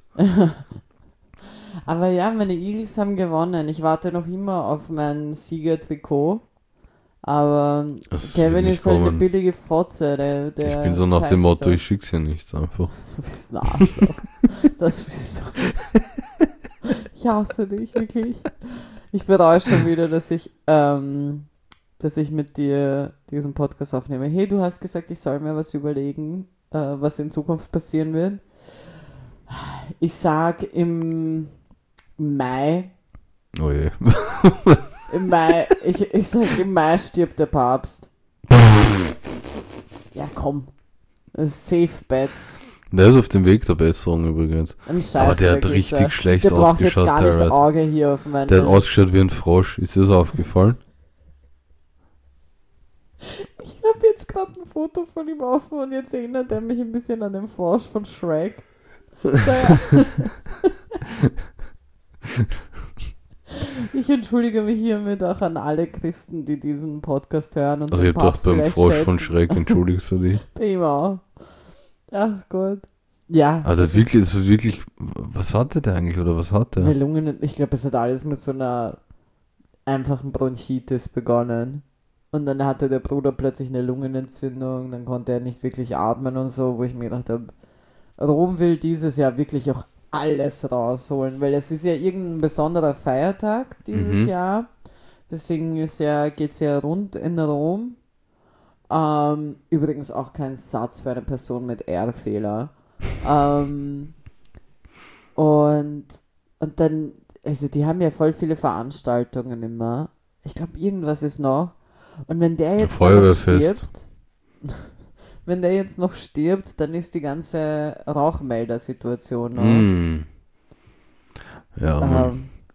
Aber ja, meine Eagles haben gewonnen. Ich warte noch immer auf mein Siegertrikot. Aber Das Kevin wird nicht ist halt eine kommen. billige Fotze. Der Ich bin so nach zeigt dem Motto, das. ich schick's ja nichts einfach. Du bist ein Arschloch. Das bist du. Ich hasse dich, wirklich. Ich bereue schon wieder, dass ich mit dir diesen Podcast aufnehme. Hey, du hast gesagt, ich soll mir was überlegen, was in Zukunft passieren wird. Ich sag im Mai, Oh je. ich sag im Mai stirbt der Papst. Ja, komm. Das ist Safe Bet. Der ist auf dem Weg der Besserung übrigens. Ein Scheiß, Aber der hat wirklich, richtig schlecht der braucht jetzt ausgeschaut gar nicht teilweise. Auge hier auf meinen. Der hat ausgeschaut wie ein Frosch. Ist dir das aufgefallen? Ich habe jetzt gerade ein Foto von ihm offen und jetzt erinnert er mich ein bisschen an den Frosch von Shrek. Naja. Ich entschuldige mich hiermit auch an alle Christen, die diesen Podcast hören. Und Also den ich hab gedacht, Papst beim vielleicht Frosch von schätzen. Schreck entschuldigst du dich. Bei ihm auch. Ach Gott. Ja. Aber das wirklich, das ist wirklich, was hatte der eigentlich oder was hat Eine der? Lungen, ich glaube, es hat alles mit so einer einfachen Bronchitis begonnen. Und dann hatte der Bruder plötzlich eine Lungenentzündung, dann konnte er nicht wirklich atmen und so, wo ich mir gedacht habe, Rom will dieses Jahr wirklich auch alles rausholen, weil es ist ja irgendein besonderer Feiertag dieses Mhm. Jahr. Deswegen geht es ja rund in Rom. Übrigens auch kein Satz für eine Person mit R-Fehler. Und dann, also die haben ja voll viele Veranstaltungen immer. Ich glaube, irgendwas ist noch. Und wenn der jetzt noch Feuerwehrfest. stirbt, wenn der jetzt noch stirbt, dann ist die ganze Rauchmelder-Situation noch. Mm. Ja, Mann.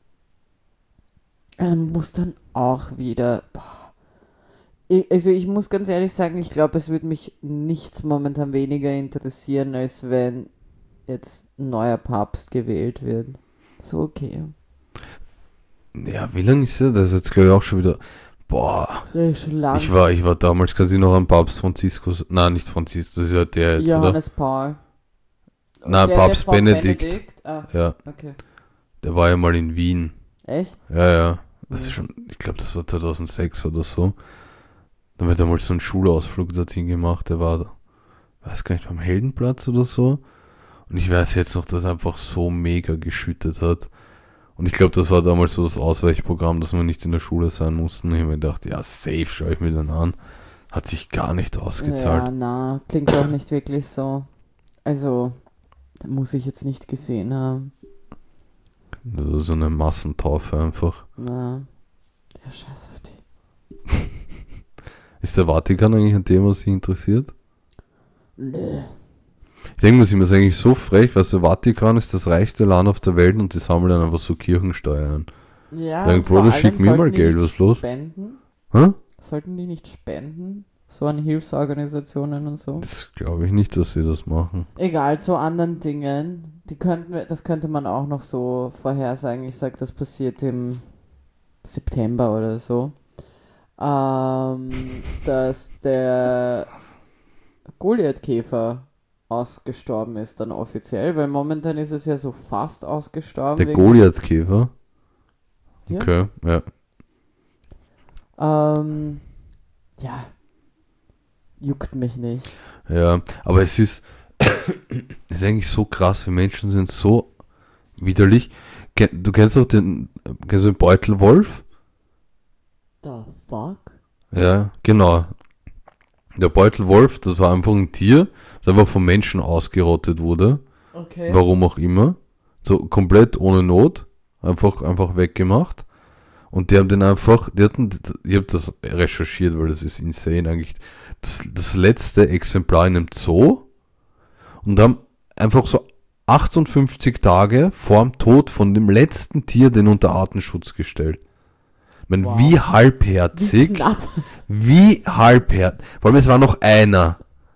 Muss dann auch wieder. Also ich muss ganz ehrlich sagen, ich glaube, es würde mich nichts momentan weniger interessieren, als wenn jetzt ein neuer Papst gewählt wird. So, okay. Ja, wie lange ist der? Das ist jetzt glaube ich auch schon wieder. Boah. Der ist schon lang. Ich war damals, kann ich noch an Papst Franziskus. Nein, nicht Franziskus, das ist ja der jetzt, oder? Johannes Paul. Nein, Der Papst von Benedikt. Ah, Ja, okay. der war ja mal in Wien. Echt? Ja, ja. Das Mhm. ist schon, ich glaube, das war 2006 oder so. Dann wird einmal so ein Schulausflug dorthin gemacht. Der war, weiß gar nicht, beim Heldenplatz oder so. Und ich weiß jetzt noch, dass er einfach so mega geschüttet hat. Und ich glaube, das war damals so das Ausweichprogramm, dass wir nicht in der Schule sein mussten. Ich habe mir gedacht, ja, safe, schaue ich mir dann an. Hat sich gar nicht ausgezahlt. Ja, na, klingt auch nicht wirklich so. Also, da muss ich jetzt nicht gesehen haben. So eine Massentaufe einfach. Na, der Scheiß auf die. Ist der Vatikan eigentlich ein Thema, was dich interessiert? Nö. Ich denke mir, ist eigentlich so frech, weil der Vatikan ist das reichste Land auf der Welt und die sammeln dann einfach so Kirchensteuern. Ja, Dein und vor Bruder allem schickt mir sollten mal die Geld, nicht was ist los? Spenden? Hä? Sollten die nicht spenden? So an Hilfsorganisationen und so? Das glaube ich nicht, dass sie das machen. Egal, zu anderen Dingen. Das könnte man auch noch so vorhersagen. Ich sag, das passiert im September oder so. Dass der Goliathkäfer ausgestorben ist dann offiziell, weil momentan ist es ja so fast ausgestorben. Der wegen- Goliathkäfer? Ja. Okay, ja. Ja, juckt mich nicht. Ja, aber es ist eigentlich so krass, wir Menschen sind so Widerlich. Du kennst doch kennst du den Beutelwolf? The fuck? Ja, genau. Der Beutelwolf, das war einfach ein Tier, das einfach vom Menschen ausgerottet wurde. Okay. Warum auch immer. So komplett ohne Not. Einfach weggemacht. Und die haben den einfach, ich habe das recherchiert, weil das ist insane eigentlich. Das letzte Exemplar in einem Zoo. Und haben einfach so 58 Tage vorm Tod von dem letzten Tier den unter Artenschutz gestellt. Ich meine, Wow. wie halbherzig. Knapp. Wie halbherzig. Vor allem, es war noch einer.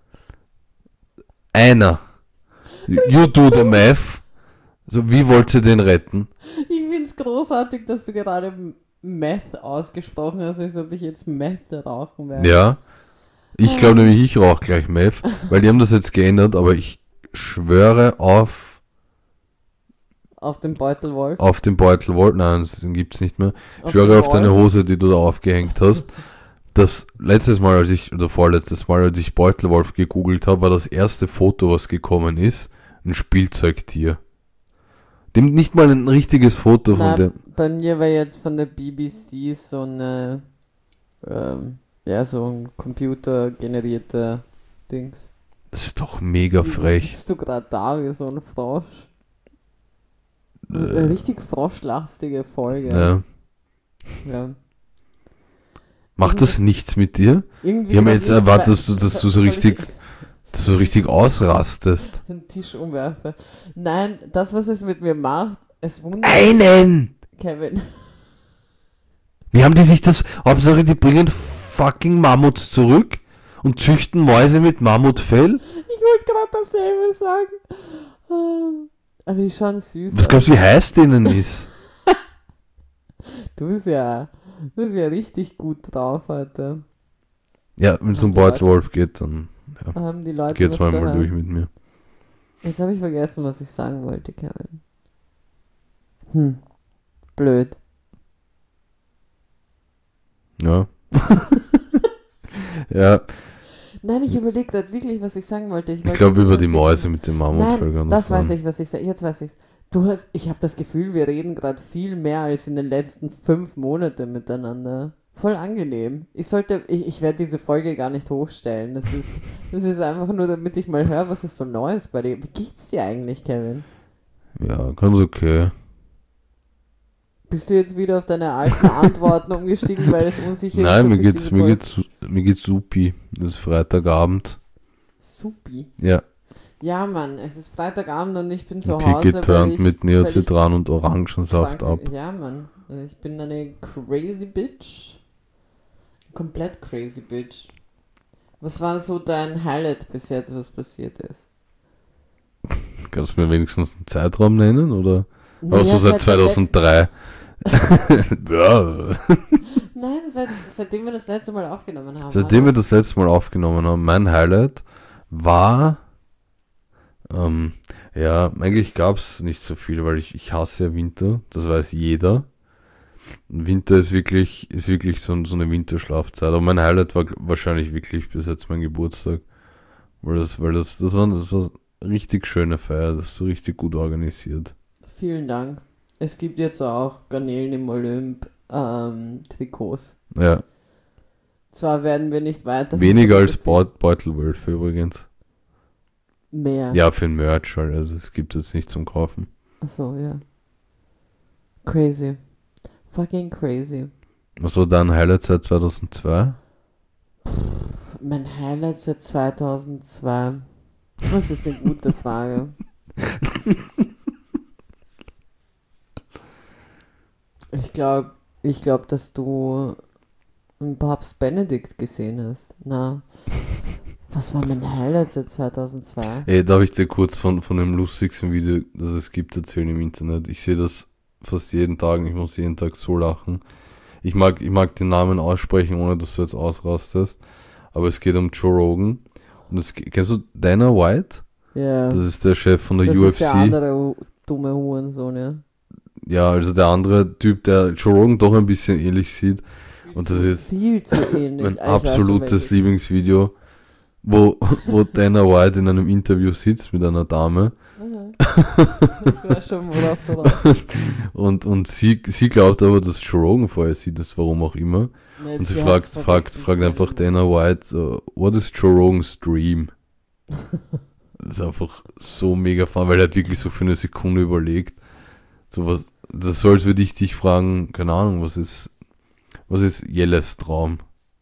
You do the math. So, wie wollt ihr den retten? Ich finde es großartig, dass du gerade Meth ausgesprochen hast, als ob ich jetzt Meth rauchen werde. Ja. Ich glaube nämlich, ich rauche gleich Meth, weil die haben das jetzt geändert, aber ich schwöre auf den Beutelwolf. Auf den Beutelwolf. Nein, das gibt's nicht mehr. Ich Auf schwöre den auf deine Wolf. Hose, die du da aufgehängt hast. Das letztes Mal, vorletztes Mal, als ich Beutelwolf gegoogelt habe, war das erste Foto, was gekommen ist, ein Spielzeugtier. Dem nicht mal ein richtiges Foto von dem. Bei mir war jetzt von der BBC so eine, so ein computergenerierte Dings. Das ist doch mega Wieso frech. sitzt du gerade da wie so ein Frosch? Eine richtig froschlastige Folge. Ja. Ja. Macht das nichts mit dir? Irgendwie Ich habe mir noch jetzt nicht, erwartet, weil- dass du so soll richtig, dass du richtig ausrastest. ich den Tisch umwerfe. Nein, das, was es mit mir macht, es wundert Einen! Kevin. Wie haben die sich das? Hauptsache, die bringen fucking Mammuts zurück und züchten Mäuse mit Mammutfell? Ich wollte gerade dasselbe sagen. Aber die schauen süß Was aus. glaubst du, wie heiß denen ist? Du bist ja richtig gut drauf heute. Ja, wenn es um Die Leute- Beutelwolf geht, dann Haben die Leute geht's was mal zu hören? durch mit mir. Jetzt habe ich vergessen, was ich sagen wollte, Kevin. Blöd. Ja. Ja, Nein, ich überlege gerade wirklich, was ich sagen wollte. ich glaube über die was Mäuse mit dem Mammutfell. Nein, das weiß ich, was ich sage. Jetzt weiß ich's. Ich habe das Gefühl, wir reden gerade viel mehr als in den letzten 5 Monaten miteinander. Voll angenehm. Ich werde diese Folge gar nicht hochstellen. Das ist einfach nur, damit ich mal höre, was ist so Neues bei dir. Wie geht's dir eigentlich, Kevin? Ja, ganz okay. Bist du jetzt wieder auf deine alten Antworten umgestiegen, weil es unsicher Nein, ist? mir geht's supi. Das ist Freitagabend. Supi. Ja, Ja, Mann, es ist Freitagabend und ich bin zu Piki Hause, turnt mit weil ich Neocitran und Orangensaft ab. Ja, Mann. Ich bin eine crazy Bitch. Komplett crazy Bitch. Was war so dein Highlight bis jetzt, was passiert ist? Kannst du mir wenigstens einen Zeitraum nennen, oder? Naja, Also seit der 2003. Ja. Nein, seitdem wir das letzte Mal aufgenommen haben. Seitdem wir das letzte Mal aufgenommen haben, mein Highlight war, eigentlich gab es nicht so viel, weil ich hasse ja Winter, das weiß jeder. Winter ist wirklich so eine Winterschlafzeit. Aber mein Highlight war wahrscheinlich wirklich bis jetzt mein Geburtstag. Das war eine richtig schöne Feier, das ist so richtig gut organisiert. Vielen Dank. Es gibt jetzt auch Garnelen im Olymp Trikots. Ja, Zwar werden wir nicht weiter... weniger als Beutelwölfe übrigens. Mehr. Ja, für ein Merch, also es gibt jetzt nicht zum Kaufen. Achso, ja. Crazy. Fucking crazy. Was war dein Highlight seit 2002? Mein Highlight seit 2002. Das ist eine gute Frage. Ich glaube, dass du einen Papst Benedikt gesehen hast. Na, was war mein Highlight seit 2002? Ey, darf ich dir kurz von dem lustigsten Video, das es gibt, erzählen im Internet? Ich sehe das fast jeden Tag und ich muss jeden Tag so lachen. Ich mag den Namen aussprechen, ohne dass du jetzt ausrastest. Aber es geht um Joe Rogan. Und kennst du Dana White? Ja, Das ist der Chef von der das UFC. ist der andere dumme Hurensohn, ja. Ja, also der andere Typ, der Joe Rogan doch ein bisschen ähnlich sieht. Und das ist Viel zu ähnlich. mein Ich weiß schon, absolutes welches. Lieblingsvideo, wo Dana White in einem Interview sitzt mit einer Dame Ich weiß schon, worauf du raus. Und sie glaubt aber, dass Joe Rogan vorher sieht, das warum auch immer. Nee, Und sie fragt einfach Dana White, so, what is Joe Rogan's dream? Das ist einfach so mega fun, weil er hat wirklich so für eine Sekunde überlegt. So was, das soll für dich fragen, keine Ahnung, was ist Jelles Traum?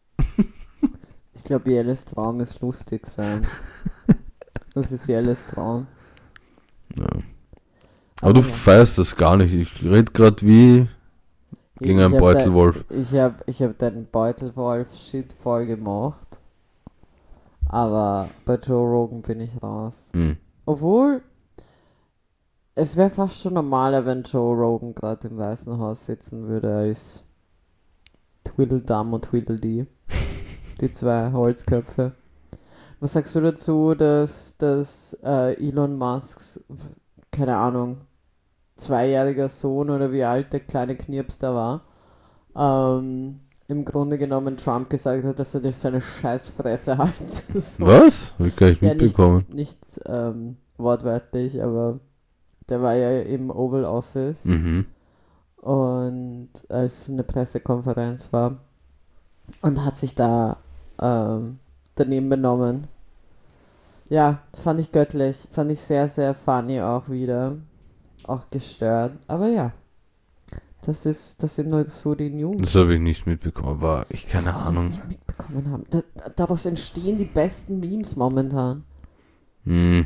Ich glaube, Jelles Traum ist lustig sein. Das ist Jelles Traum. Ja. Aber du feierst das gar nicht. Ich rede gerade wie gegen einen Beutelwolf. Ich hab den Beutelwolf-Shit voll gemacht. Aber bei Joe Rogan bin ich raus. Mhm. Obwohl, es wäre fast schon normaler, wenn Joe Rogan gerade im Weißen Haus sitzen würde, als Tweedledum und Tweedledee. Die zwei Holzköpfe. Was sagst du dazu, dass Elon Musks, keine Ahnung, 2-jähriger Sohn oder wie alt der kleine Knirps da war, im Grunde genommen Trump gesagt hat, dass er durch seine Scheißfresse halten soll. Was? Hab ich gar nicht Ja, mitbekommen. nicht wortwörtlich, aber der war ja im Oval Office und als eine Pressekonferenz war und hat sich da daneben benommen. Ja, fand ich göttlich. Fand ich sehr, sehr funny auch wieder. Auch gestört. Aber ja, das sind nur so die News. Das habe ich nicht mitbekommen, aber ich keine Dass wir Ahnung. das nicht mitbekommen haben. Daraus entstehen die besten Memes momentan. Ich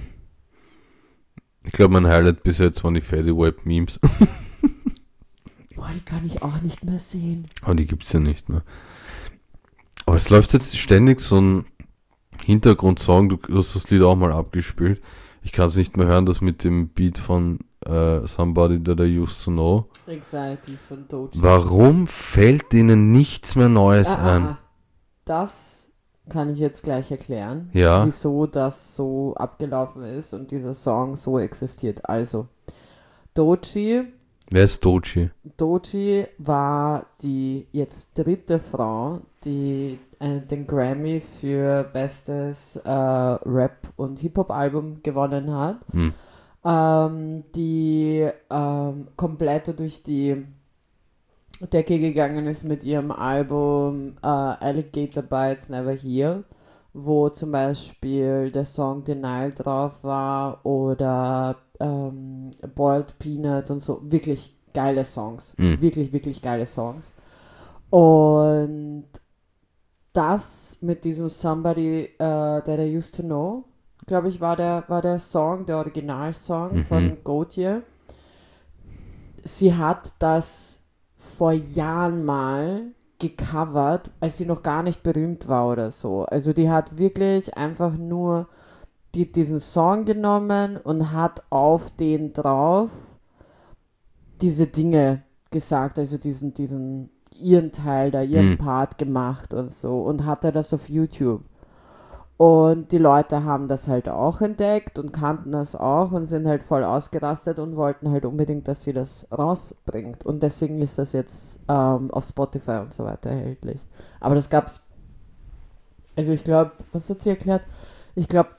glaube, mein Highlight bis jetzt waren die Fediweb-Memes. Boah, die kann ich auch nicht mehr sehen. Aber die gibt's ja nicht mehr. Aber es läuft jetzt ständig so ein Hintergrundsong, du hast das Lied auch mal abgespielt. Ich kann es nicht mehr hören, das mit dem Beat von Somebody That I Used to Know. Anxiety von Doja. Warum fällt denen nichts mehr Neues ein? Das kann ich jetzt gleich erklären, Ja. wieso das so abgelaufen ist und dieser Song so existiert. Also, Doji Wer ist Doji? Doji war die jetzt dritte Frau, die den Grammy für bestes Rap- und Hip-Hop-Album gewonnen hat. Die komplett durch die Decke gegangen ist mit ihrem Album Alligator Bites Never Heal, wo zum Beispiel der Song Denial drauf war oder Boiled Peanut und so. Wirklich geile Songs. Wirklich, wirklich geile Songs. Und das mit diesem Somebody That I Used to Know, glaube ich, war der Song, der Originalsong von Gautier. Sie hat das vor Jahren mal gecovert, als sie noch gar nicht berühmt war oder so. Also die hat wirklich einfach nur diesen Song genommen und hat auf den drauf diese Dinge gesagt, also diesen ihren Teil da, ihren Part gemacht und so und hatte das auf YouTube. Und die Leute haben das halt auch entdeckt und kannten das auch und sind halt voll ausgerastet und wollten halt unbedingt, dass sie das rausbringt. Und deswegen ist das jetzt auf Spotify und so weiter erhältlich. Aber das gab's, also ich glaube, was hat sie erklärt? Ich glaube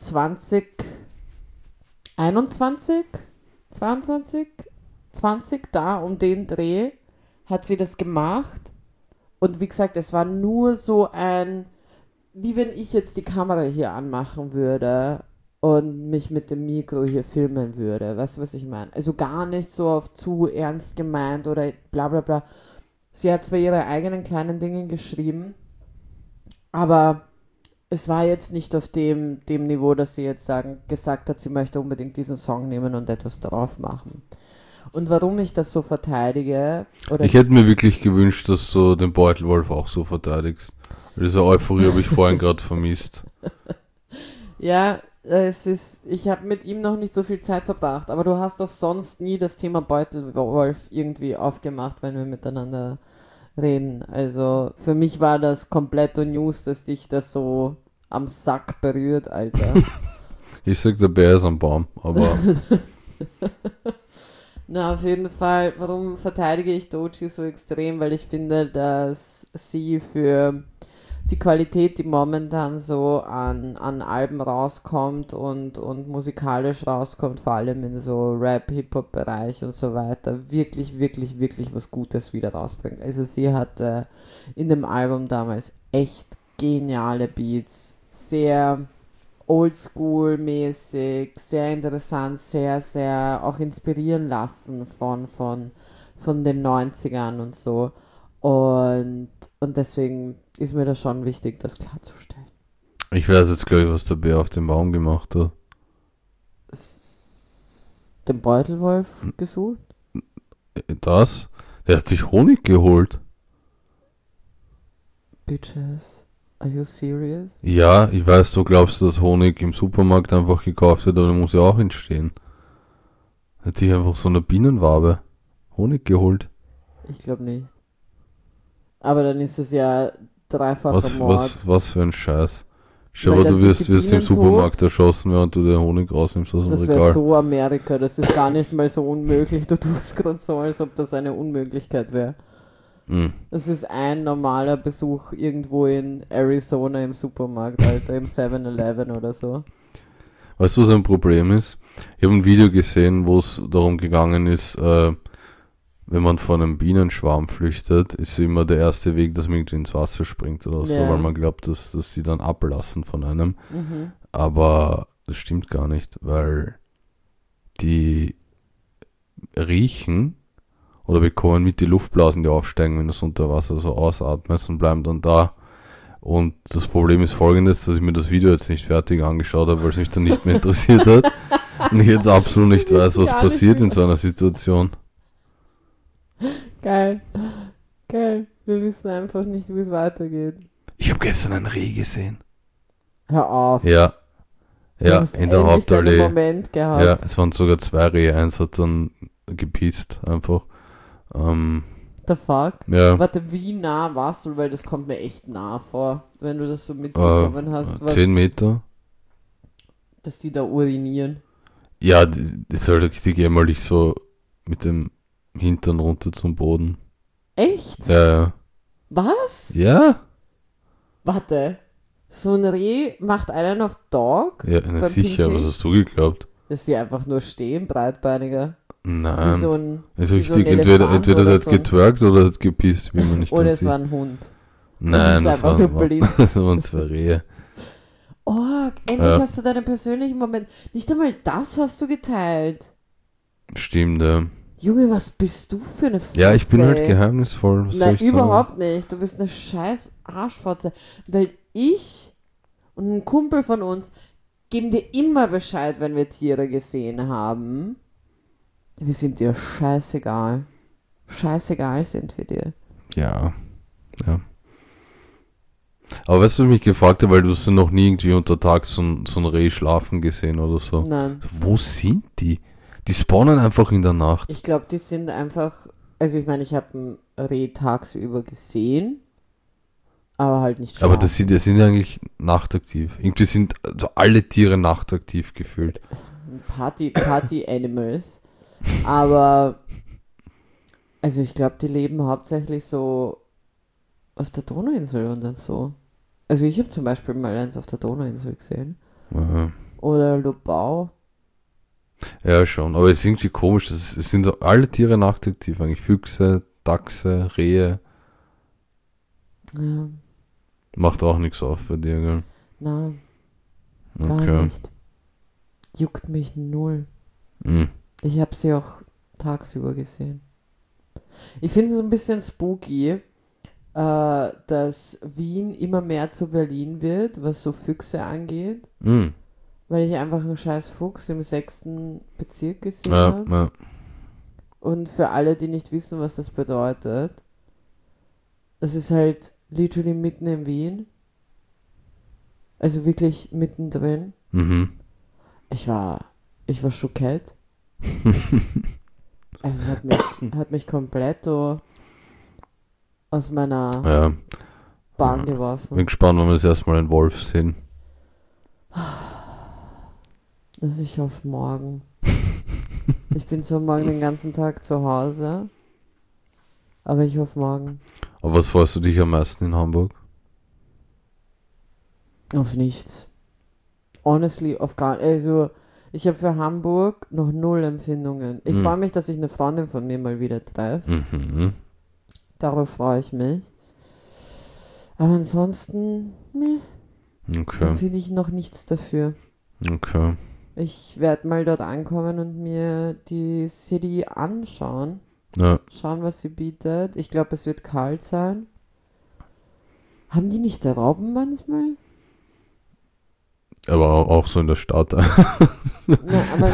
2021, 22, 20, da um den Dreh hat sie das gemacht. Und wie gesagt, es war nur so wie wenn ich jetzt die Kamera hier anmachen würde und mich mit dem Mikro hier filmen würde. Weißt du, was ich meine? Also gar nicht so auf zu ernst gemeint oder bla bla bla. Sie hat zwar ihre eigenen kleinen Dinge geschrieben, aber es war jetzt nicht auf dem Niveau, dass sie jetzt gesagt hat, sie möchte unbedingt diesen Song nehmen und etwas drauf machen. Und warum ich das so verteidige... Ich hätte mir wirklich gewünscht, dass du den Beutelwolf auch so verteidigst. Diese Euphorie habe ich vorhin gerade vermisst. Ja, ich habe mit ihm noch nicht so viel Zeit verbracht, aber du hast doch sonst nie das Thema Beutelwolf irgendwie aufgemacht, wenn wir miteinander reden. Also für mich war das komplett News, dass dich das so am Sack berührt, Alter. Ich sag, der Bär ist am Baum, aber... Na, auf jeden Fall, warum verteidige ich Doji so extrem? Weil ich finde, dass sie für die Qualität, die momentan so an Alben rauskommt und musikalisch rauskommt, vor allem in so Rap, Hip-Hop-Bereich und so weiter, wirklich, wirklich, wirklich was Gutes wieder rausbringt. Also sie hatte in dem Album damals echt geniale Beats, sehr oldschool-mäßig, sehr interessant, sehr, sehr auch inspirieren lassen von den 90ern und so. Und deswegen ist mir das schon wichtig, das klarzustellen. Ich weiß jetzt, glaube ich, was der Bär auf dem Baum gemacht hat. Den Beutelwolf gesucht? Das? Der hat sich Honig geholt. Bitches. Are you serious? Ja, ich weiß, du glaubst, dass Honig im Supermarkt einfach gekauft wird, aber der muss ja auch entstehen. Er hat sich einfach so eine Bienenwabe Honig geholt. Ich glaube nicht. Aber dann ist es ja dreifacher Mord. Was für ein Scheiß. Schau, Weil aber dann du sind die wirst im Bienen Supermarkt erschossen, während du den Honig rausnimmst aus dem Das wäre Regal. so Amerika, das ist gar nicht mal so unmöglich. Du tust gerade so, als ob das eine Unmöglichkeit wäre. Mhm. Das ist ein normaler Besuch irgendwo in Arizona im Supermarkt, Alter, im 7-Eleven oder so. Weißt du, was ein Problem ist? Ich habe ein Video gesehen, wo es darum gegangen ist, wenn man vor einem Bienenschwarm flüchtet, ist immer der erste Weg, dass man irgendwie ins Wasser springt oder so, Ja. weil man glaubt, dass sie dann ablassen von einem. Mhm. Aber das stimmt gar nicht, weil die riechen oder bekommen mit die Luftblasen, die aufsteigen, wenn du es unter Wasser so ausatmest und bleiben dann da. Und das Problem ist folgendes, dass ich mir das Video jetzt nicht fertig angeschaut habe, weil es mich dann nicht mehr interessiert hat. Und ich jetzt absolut nicht weiß, was passiert in so einer Situation. Geil. Geil. Wir wissen einfach nicht, wie es weitergeht. Ich habe gestern ein Reh gesehen. Hör auf. Ja. Du Ja, hast in der endlich deinen Hauptallee. Moment gehabt. Ja, es waren sogar 2 Rehe. Eins hat dann gepisst einfach. The fuck? Ja, Warte, wie nah warst du? Weil das kommt mir echt nah vor, wenn du das so mitbekommen hast, 10 Meter. dass die da urinieren. Ja, das soll richtig jämmerlich so mit dem Hintern runter zum Boden. Echt? Ja, Was? ja. Warte. So ein Reh macht einen auf Dog? Ja, na, Beim sicher, Pinkeln? was hast du geglaubt? Dass die einfach nur stehen, breitbeiniger. Wie Nein. so ein, Also wie so ein richtig, entweder Elefant der oder hat so ein- getwerkt oder hat gepisst, wie man nicht Oder ganz es war sieht. ein Hund. Nein, ist das einfach nur waren, blind. das waren 2 Rehe. Oh, endlich Ja. hast du deinen persönlichen Moment. Nicht einmal das hast du geteilt. Stimmt, ja. Junge, was bist du für eine Fotze? Ja, ich bin halt geheimnisvoll, was soll Nein, ich sagen? überhaupt nicht. Du bist eine scheiß Arschfotze. Weil ich und ein Kumpel von uns geben dir immer Bescheid, wenn wir Tiere gesehen haben. Wir sind dir scheißegal. Scheißegal sind wir dir. Ja, ja. Aber weißt du, was ich mich gefragt habe, weil du hast ja noch nie irgendwie unter Tag so ein Reh schlafen gesehen oder so. Nein. Wo sind die? Die spawnen einfach in der Nacht. Ich glaube, die sind einfach. Also, ich meine, ich habe ein Reh tagsüber gesehen, aber halt nicht schlafen. Aber die sind ja eigentlich nachtaktiv. Irgendwie sind also alle Tiere nachtaktiv gefühlt. Party Animals. Aber. Also, ich glaube, die leben hauptsächlich so auf der Donauinsel und dann so. Also, ich habe zum Beispiel mal eins auf der Donauinsel gesehen. Aha. Oder Lobau. Ja, schon. Aber es ist irgendwie komisch. Es sind doch alle Tiere nachtaktiv eigentlich. Füchse, Dachse, Rehe. Ja, Macht auch nichts auf bei dir, gell? na, gar Okay. nicht. Juckt mich null. Hm. Ich habe sie auch tagsüber gesehen. Ich finde es ein bisschen spooky, dass Wien immer mehr zu Berlin wird, was so Füchse angeht, Hm. weil ich einfach einen scheiß Fuchs im 6. Bezirk gesehen Ja, habe. ja. Und für alle, die nicht wissen, was das bedeutet, das ist halt literally mitten in Wien. Also wirklich mittendrin. Mhm. Ich war schockiert. Also es hat mich komplett so aus meiner Ja. Bahn geworfen. Bin gespannt, wenn wir das erstmal einen Wolf sehen. Also ich hoffe morgen. Ich bin zwar morgen den ganzen Tag zu Hause, aber ich hoffe morgen. Aber was freust du dich am meisten in Hamburg? Auf nichts. Honestly, auf gar also ich habe für Hamburg noch null Empfindungen. Ich freue mich, dass ich eine Freundin von mir mal wieder treffe. Mhm. Darauf freue ich mich. Aber ansonsten, Okay. empfinde ich noch nichts dafür. Okay. Ich werde mal dort ankommen und mir die City anschauen. Ja. Schauen, was sie bietet. Ich glaube, es wird kalt sein. Haben die nicht Rauben manchmal? Aber auch so in der Stadt. Na, aber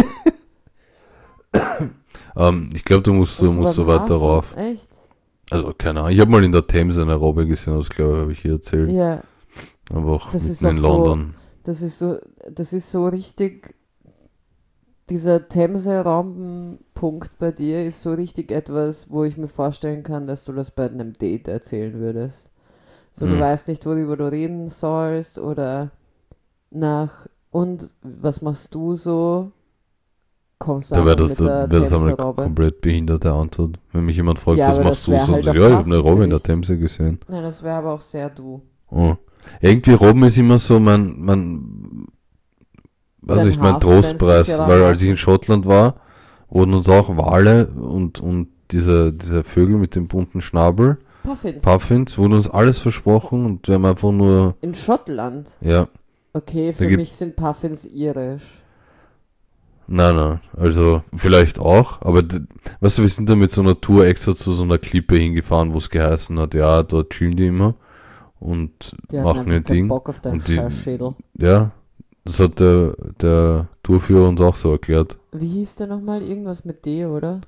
Ich glaube, du musst so weiter rauf. Echt? Also, keine Ahnung. Ich habe mal in der Themse eine Robbe gesehen, das glaube ich, habe ich hier erzählt. Ja, Einfach das mitten ist auch in so- London. das ist so richtig, dieser Themse-Raupenpunkt bei dir ist so richtig etwas, wo ich mir vorstellen kann, dass du das bei einem Date erzählen würdest. So, du weißt nicht, worüber du reden sollst oder und was machst du so? Kommst du Da wäre einfach das, mit der wär das einmal Themse-Robbe? komplett behinderte Antwort. Wenn mich jemand fragt, Ja, was aber machst das du wär so? halt Ja, auch ich habe eine passend Robbe für in der dich. Themse gesehen. Nein, das wäre aber auch sehr du. Oh. Irgendwie Robben ist immer so mein Dein nicht, mein Hafen, Trostpreis, dein sicherer weil als ich Hafen. in Schottland war, wurden uns auch Wale und diese Vögel mit dem bunten Schnabel, Puffins, wurden uns alles versprochen und wir haben einfach nur, In Schottland? ja, Okay, für gibt- mich sind Puffins irisch. nein, also vielleicht auch, aber weißt du, wir sind da mit so einer Tour extra zu so einer Klippe hingefahren, wo es geheißen hat, ja, dort chillen die immer und Die hatten machen einfach ihr keinen Ding. Bock auf deinen Und die- Scheißschädel. Ja, das hat der Tourführer uns auch so erklärt. Wie hieß der nochmal? Irgendwas mit D, oder?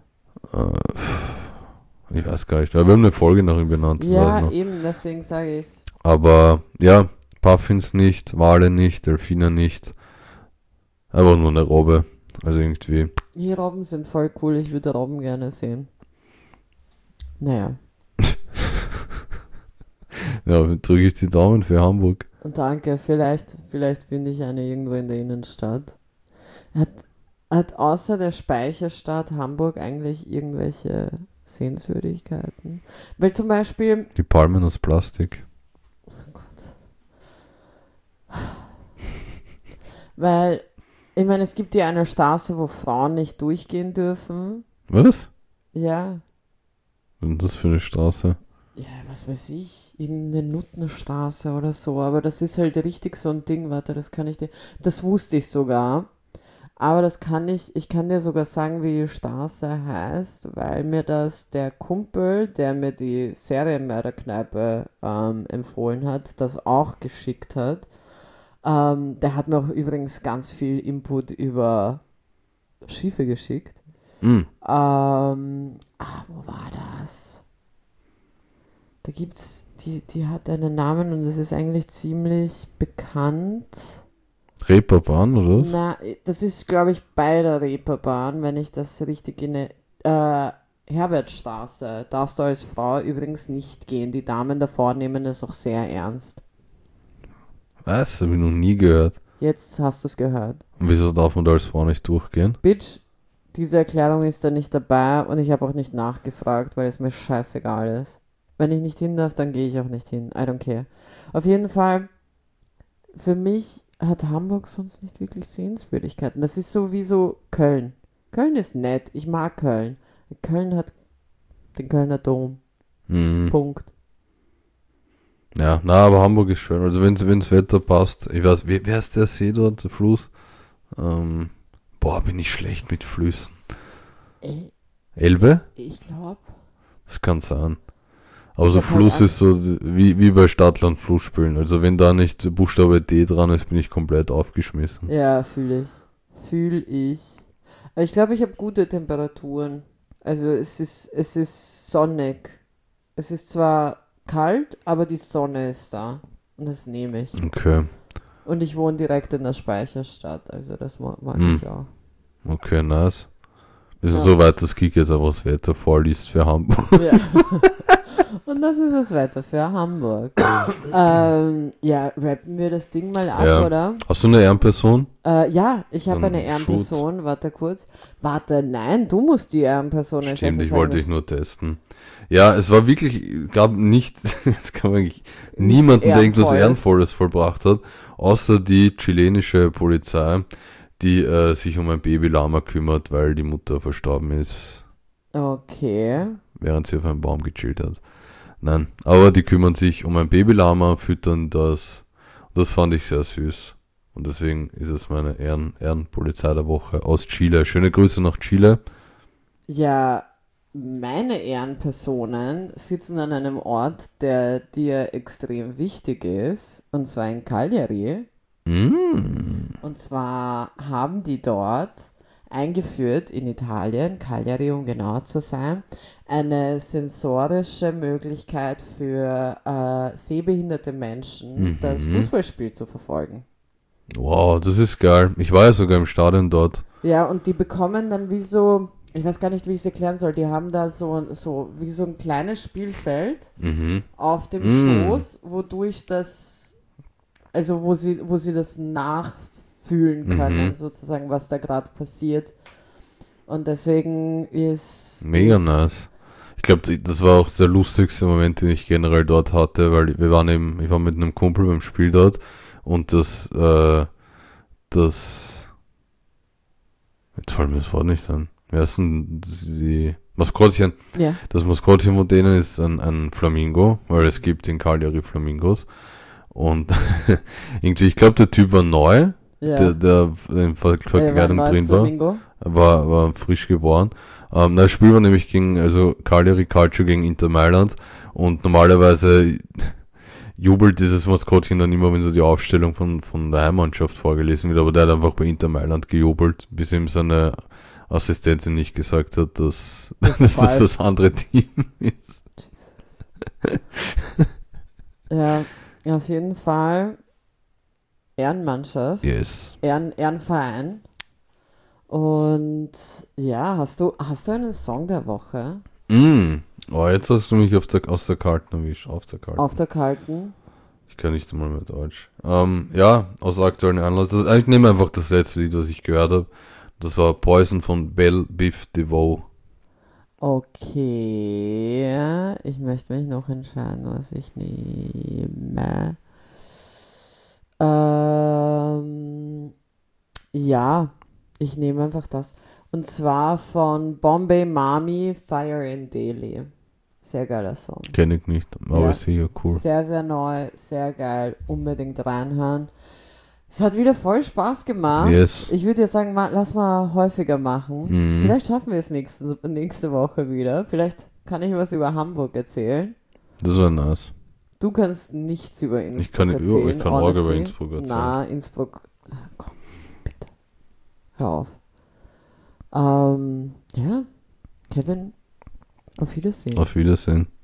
Ich weiß gar nicht, aber wir haben eine Folge nach ihm benannt. Das weiß ich Ja, noch. eben, deswegen sage ich's. Aber ja, Puffins nicht, Wale nicht, Delfine nicht. Einfach nur eine Robbe. Also irgendwie. Die Robben sind voll cool, ich würde Robben gerne sehen. Naja, Ja, drücke ich die Daumen für Hamburg. und danke, vielleicht finde ich eine irgendwo in der Innenstadt. Hat außer der Speicherstadt Hamburg eigentlich irgendwelche Sehenswürdigkeiten? Weil zum Beispiel, Die Palmen aus Plastik. oh Gott. Weil, ich meine, es gibt ja eine Straße, wo Frauen nicht durchgehen dürfen. Was? Ja, Was ist das für eine Straße? ja, was weiß ich, irgendeine Nuttenstraße oder so, aber das ist halt richtig so ein Ding, warte, das wusste ich sogar, aber ich kann dir sogar sagen, wie die Straße heißt, weil mir das der Kumpel, der mir die Serienmörderkneipe empfohlen hat, das auch geschickt hat. Der hat mir auch übrigens ganz viel Input über Schiffe geschickt. Hm. Wo war das? Da gibt's, die hat einen Namen und das ist eigentlich ziemlich bekannt. Reeperbahn oder was? Na, das ist, glaube ich, bei der Reeperbahn, wenn ich das richtig in Herbertstraße. Darfst du als Frau übrigens nicht gehen. Die Damen davor nehmen das auch sehr ernst. Was? Habe ich noch nie gehört. Jetzt hast du es gehört. Und wieso darf man da als Frau nicht durchgehen? Bitch, diese Erklärung ist da nicht dabei und ich habe auch nicht nachgefragt, weil es mir scheißegal ist. Wenn ich nicht hin darf, dann gehe ich auch nicht hin. I don't care. Auf jeden Fall, für mich hat Hamburg sonst nicht wirklich Sehenswürdigkeiten. Das ist so wie so Köln. Köln ist nett. Ich mag Köln. Köln hat den Kölner Dom. Hm. Punkt. Ja, na, aber Hamburg ist schön. Also wenn's Wetter passt. Ich weiß, wer ist der See dort, der Fluss? Bin ich schlecht mit Flüssen. Elbe? Ich glaube. Das kann sein. Aber so Ich hab halt Fluss ist so wie bei Stadtland Fluss spielen. Also wenn da nicht Buchstabe D dran ist, bin ich komplett aufgeschmissen. Ja, fühle ich. Aber ich glaube, ich habe gute Temperaturen. Also es ist sonnig. Es ist zwar kalt, aber die Sonne ist da. Und das nehme ich. Okay, Und ich wohne direkt in der Speicherstadt. Also das mag Hm. ich auch. okay, nice. Wir sind Ja. so weit, dass Kiki jetzt einfach das Wetter vorliest für Hamburg. Ja. Und das ist das Wetter für Hamburg. Ja, rappen wir das Ding mal ab, Ja. oder? Hast du eine Ehrenperson? Ja, ich habe Dann eine Ehrenperson. Warte kurz. Warte, nein, du musst die Ehrenperson als Stimmt, erstes ich sagen, wollte das- dich nur testen. Ja, es war wirklich, gab nicht, es kann eigentlich Nichts niemanden denkt, was Ehrenvolles. Ehrenvolles vollbracht hat, außer die chilenische Polizei, die sich um ein Babylama kümmert, weil die Mutter verstorben ist, Okay. während sie auf einem Baum gechillt hat. Nein, aber die kümmern sich um ein Babylama, füttern das. Das fand ich sehr süß. Und deswegen ist es meine Ehrenpolizei der Woche aus Chile. Schöne Grüße nach Chile. Ja, meine Ehrenpersonen sitzen an einem Ort, der dir extrem wichtig ist, und zwar in Cagliari. Und zwar haben die dort eingeführt in Italien, Cagliari um genau zu sein, eine sensorische Möglichkeit für sehbehinderte Menschen, das Fußballspiel zu verfolgen. Wow, das ist geil. Ich war ja sogar im Stadion dort. Ja, und die bekommen dann wie so, ich weiß gar nicht, wie ich es erklären soll, die haben da so wie so ein kleines Spielfeld auf dem Schoß, wodurch das, also wo sie das nachfühlen können, sozusagen, was da gerade passiert. Und deswegen ist... Mega nice. Ich glaube, das war auch der lustigste Moment, den ich generell dort hatte, weil ich war mit einem Kumpel beim Spiel dort und jetzt fällt mir das Wort nicht an. Wer ist denn die Maskottchen? Ja. Das Maskottchen von denen ist ein Flamingo, weil es gibt in Cagliari Flamingos. Und irgendwie, ich glaube, der Typ war neu, Ja. der in Verkleidung neues drin war. Flamingo. War frisch geboren. Das Spiel war nämlich also Cagliari Calcio gegen Inter Mailand und normalerweise jubelt dieses Maskottchen dann immer, wenn so die Aufstellung von der Heimmannschaft vorgelesen wird, aber der hat einfach bei Inter Mailand gejubelt, bis ihm seine Assistentin nicht gesagt hat, dass das andere Team ist. Ja, auf jeden Fall Ehrenmannschaft, Yes. Ehrenverein. Und ja, hast du einen Song der Woche Oh, jetzt hast du mich aus der Kalten erwischt. Auf der Kalten. auf der Kalten? Ich kann nicht einmal mehr Deutsch. Ja, aus aktuellen Anlass. Ich nehme einfach das letzte Lied, was ich gehört habe. Das war Poison von Belle Biv DeVoe. Okay, ich möchte mich noch entscheiden, was ich nehme. Ja, ich nehme einfach das. Und zwar von Bombay Mami, Fire in Delhi. Sehr geiler Song. Kenn ich nicht, aber Ja. ist sicher cool. Sehr, sehr neu, sehr geil. Unbedingt reinhören. Es hat wieder voll Spaß gemacht. Yes. Ich würde jetzt sagen, lass mal häufiger machen. Mhm. Vielleicht schaffen wir es nächste Woche wieder. Vielleicht kann ich was über Hamburg erzählen. Das war nice. Du kannst nichts über Innsbruck Ich kann erzählen. auch über honestly. Innsbruck erzählen. Na, Innsbruck. Komm, bitte. Hör auf. Ja, Kevin, auf Wiedersehen. Auf Wiedersehen.